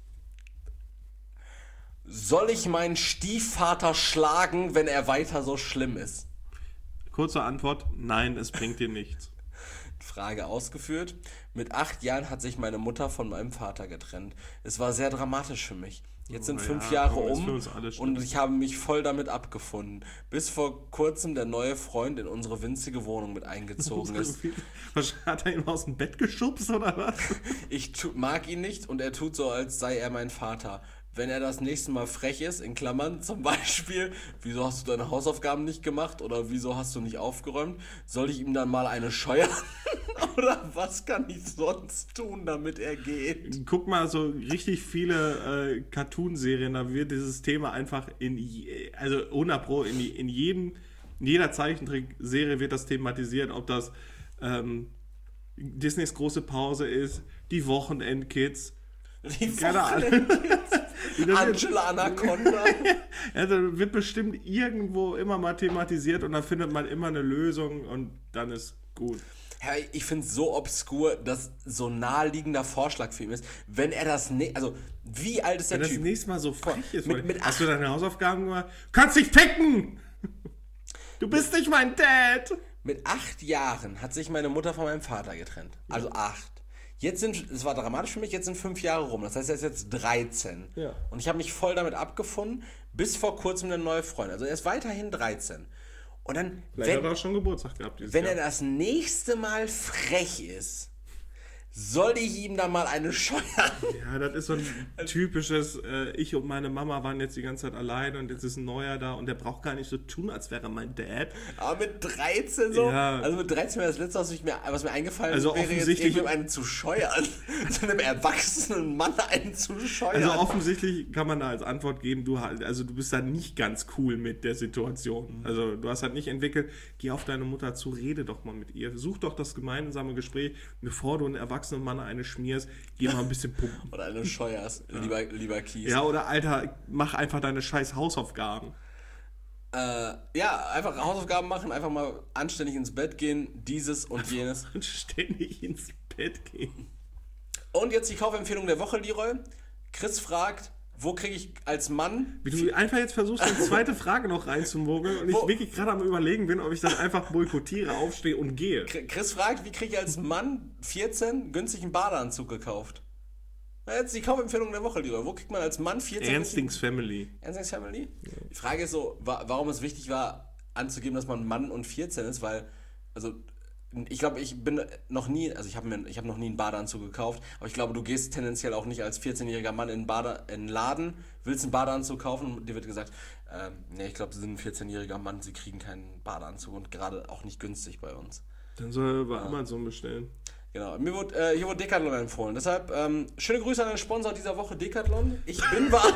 Soll ich meinen Stiefvater schlagen, wenn er weiter so schlimm ist? Kurze Antwort: Nein, es bringt dir nichts. Frage ausgeführt. Mit acht Jahren hat sich meine Mutter von meinem Vater getrennt. Es war sehr dramatisch für mich. Jetzt sind fünf ja, Jahre um und ich habe mich voll damit abgefunden. Bis vor kurzem der neue Freund in unsere winzige Wohnung mit eingezogen ist. Hat er ihn aus dem Bett geschubst oder was? Ich tu, mag ihn nicht und er tut so, als sei er mein Vater. Wenn er das nächste Mal frech ist, in Klammern zum Beispiel, wieso hast du deine Hausaufgaben nicht gemacht oder wieso hast du nicht aufgeräumt, soll ich ihm dann mal eine scheuern? Oder was kann ich sonst tun, damit er geht? Guck mal, so richtig viele äh, Cartoon-Serien, da wird dieses Thema einfach in, je, also hundert Pro, in, in, jedem, in jeder Zeichentrickserie wird das thematisiert, ob das ähm, Disneys große Pause ist, die Wochenendkids. Die Wochenendkids. Angela Anaconda. Also wird bestimmt irgendwo immer mal thematisiert und dann findet man immer eine Lösung und dann ist gut. Ja, ich finde es so obskur, dass so ein naheliegender Vorschlag für ihn ist. Wenn er das, ne- also wie alt ist der Wenn Typ? Wenn das nächste Mal so frech ist, mit, mit hast du deine Hausaufgaben gemacht? Kannst dich ficken! Du bist nicht mein Dad! Mit acht Jahren hat sich meine Mutter von meinem Vater getrennt. Also ja. acht. Jetzt sind, es war dramatisch für mich, jetzt sind fünf Jahre rum. Das heißt, er ist jetzt dreizehn. Ja. Und ich habe mich voll damit abgefunden, bis vor kurzem der neue Freund. Also er ist weiterhin dreizehn. Und dann, Vielleicht wenn, hat er auch schon Geburtstag gehabt dieses wenn Jahr. er das nächste Mal frech ist, soll ich ihm da mal eine scheuern? Ja, das ist so ein typisches, äh, ich und meine Mama waren jetzt die ganze Zeit alleine und jetzt ist ein Neuer da und der braucht gar nicht so tun, als wäre er mein Dad. Aber mit dreizehn so? Ja. Also mit dreizehn wäre das letzte, was, ich mir, was mir eingefallen Also wäre, jetzt offensichtlich- irgendwem einen zu scheuern. So einem erwachsenen Mann einen zu scheuern. Also offensichtlich kann man da als Antwort geben, du, halt- also du bist da nicht ganz cool mit der Situation. Also du hast halt nicht entwickelt, geh auf deine Mutter zu, rede doch mal mit ihr. Such doch das gemeinsame Gespräch, bevor du einen erwachsenen Mann eine schmierst, geh mal ein bisschen pumpen. Oder eine scheuerst, lieber, lieber Kies. Ja, oder Alter, mach einfach deine scheiß Hausaufgaben. Äh, ja, einfach Hausaufgaben machen, einfach mal anständig ins Bett gehen, dieses und jenes. Und ständig ins Bett gehen. Und jetzt die Kaufempfehlung der Woche, Leroy. Chris fragt, wo kriege ich als Mann... Wie du einfach jetzt versuchst, eine zweite Frage noch reinzumogeln und ich Wo- wirklich gerade am Überlegen bin, ob ich dann einfach boykottiere, aufstehe und gehe. Chris fragt, wie kriege ich als Mann vierzehn günstig einen Badeanzug gekauft? Na, jetzt die Kaufempfehlung der Woche, Leroy. Wo kriegt man als Mann vierzehn... Ernstings Family. Ernstings Family? Die Frage ist so, wa- warum es wichtig war, anzugeben, dass man Mann und vierzehn ist, weil, also, ich glaube, ich bin noch nie, also ich habe mir, ich habe noch nie einen Badeanzug gekauft, aber ich glaube, du gehst tendenziell auch nicht als vierzehnjähriger Mann in einen, Bade, in einen Laden, willst einen Badeanzug kaufen und dir wird gesagt, ähm, nee, ich glaube, Sie sind ein vierzehnjähriger Mann, Sie kriegen keinen Badeanzug und gerade auch nicht günstig bei uns. Dann soll er bei Amazon bestellen. Genau, mir wurde, äh, hier wurde Decathlon empfohlen. Deshalb, ähm, schöne Grüße an den Sponsor dieser Woche, Decathlon. Ich bin wahr.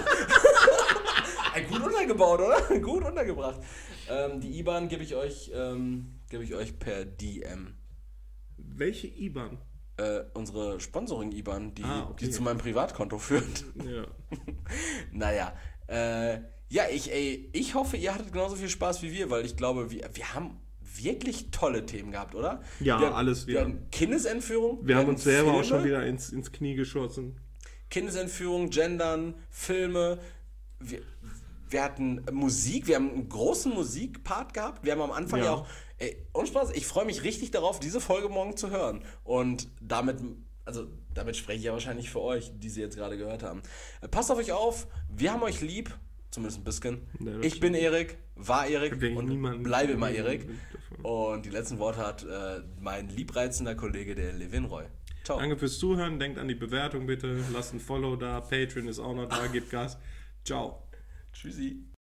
Gut untergebaut, oder? Gut untergebracht. Ähm, die I B A N gebe ich euch, ähm, gebe ich euch per D M. Welche I B A N? Äh, unsere Sponsoring-I B A N, die, Ah, okay. die zu meinem Privatkonto führt. Ja. Naja, äh, ja, ich, ey, ich hoffe, ihr hattet genauso viel Spaß wie wir, weil ich glaube, wir, wir haben wirklich tolle Themen gehabt, oder? Ja, wir, alles, Wir ja. hatten Kindesentführung. Wir haben hatten uns selber auch Filme, schon wieder ins, ins Knie geschossen. Kindesentführung, Gendern, Filme. Wir, wir hatten Musik, wir haben einen großen Musikpart gehabt. Wir haben am Anfang ja, Ja. auch, ey, ohne Spaß, ich freue mich richtig darauf, diese Folge morgen zu hören. Und damit, also damit spreche ich ja wahrscheinlich für euch, die sie jetzt gerade gehört haben. Äh, Passt auf euch auf, wir haben euch lieb, zumindest ein bisschen. Ja, das Ich bin Erik, war Erik Wegen und niemanden- bleibe immer Erik. davon. Und die letzten Worte hat äh, mein liebreizender Kollege, der Levin Roy. Ciao. Danke fürs Zuhören, denkt an die Bewertung bitte, lasst ein Follow da, Patreon ist auch noch da, gebt Gas. Ciao. Tschüssi.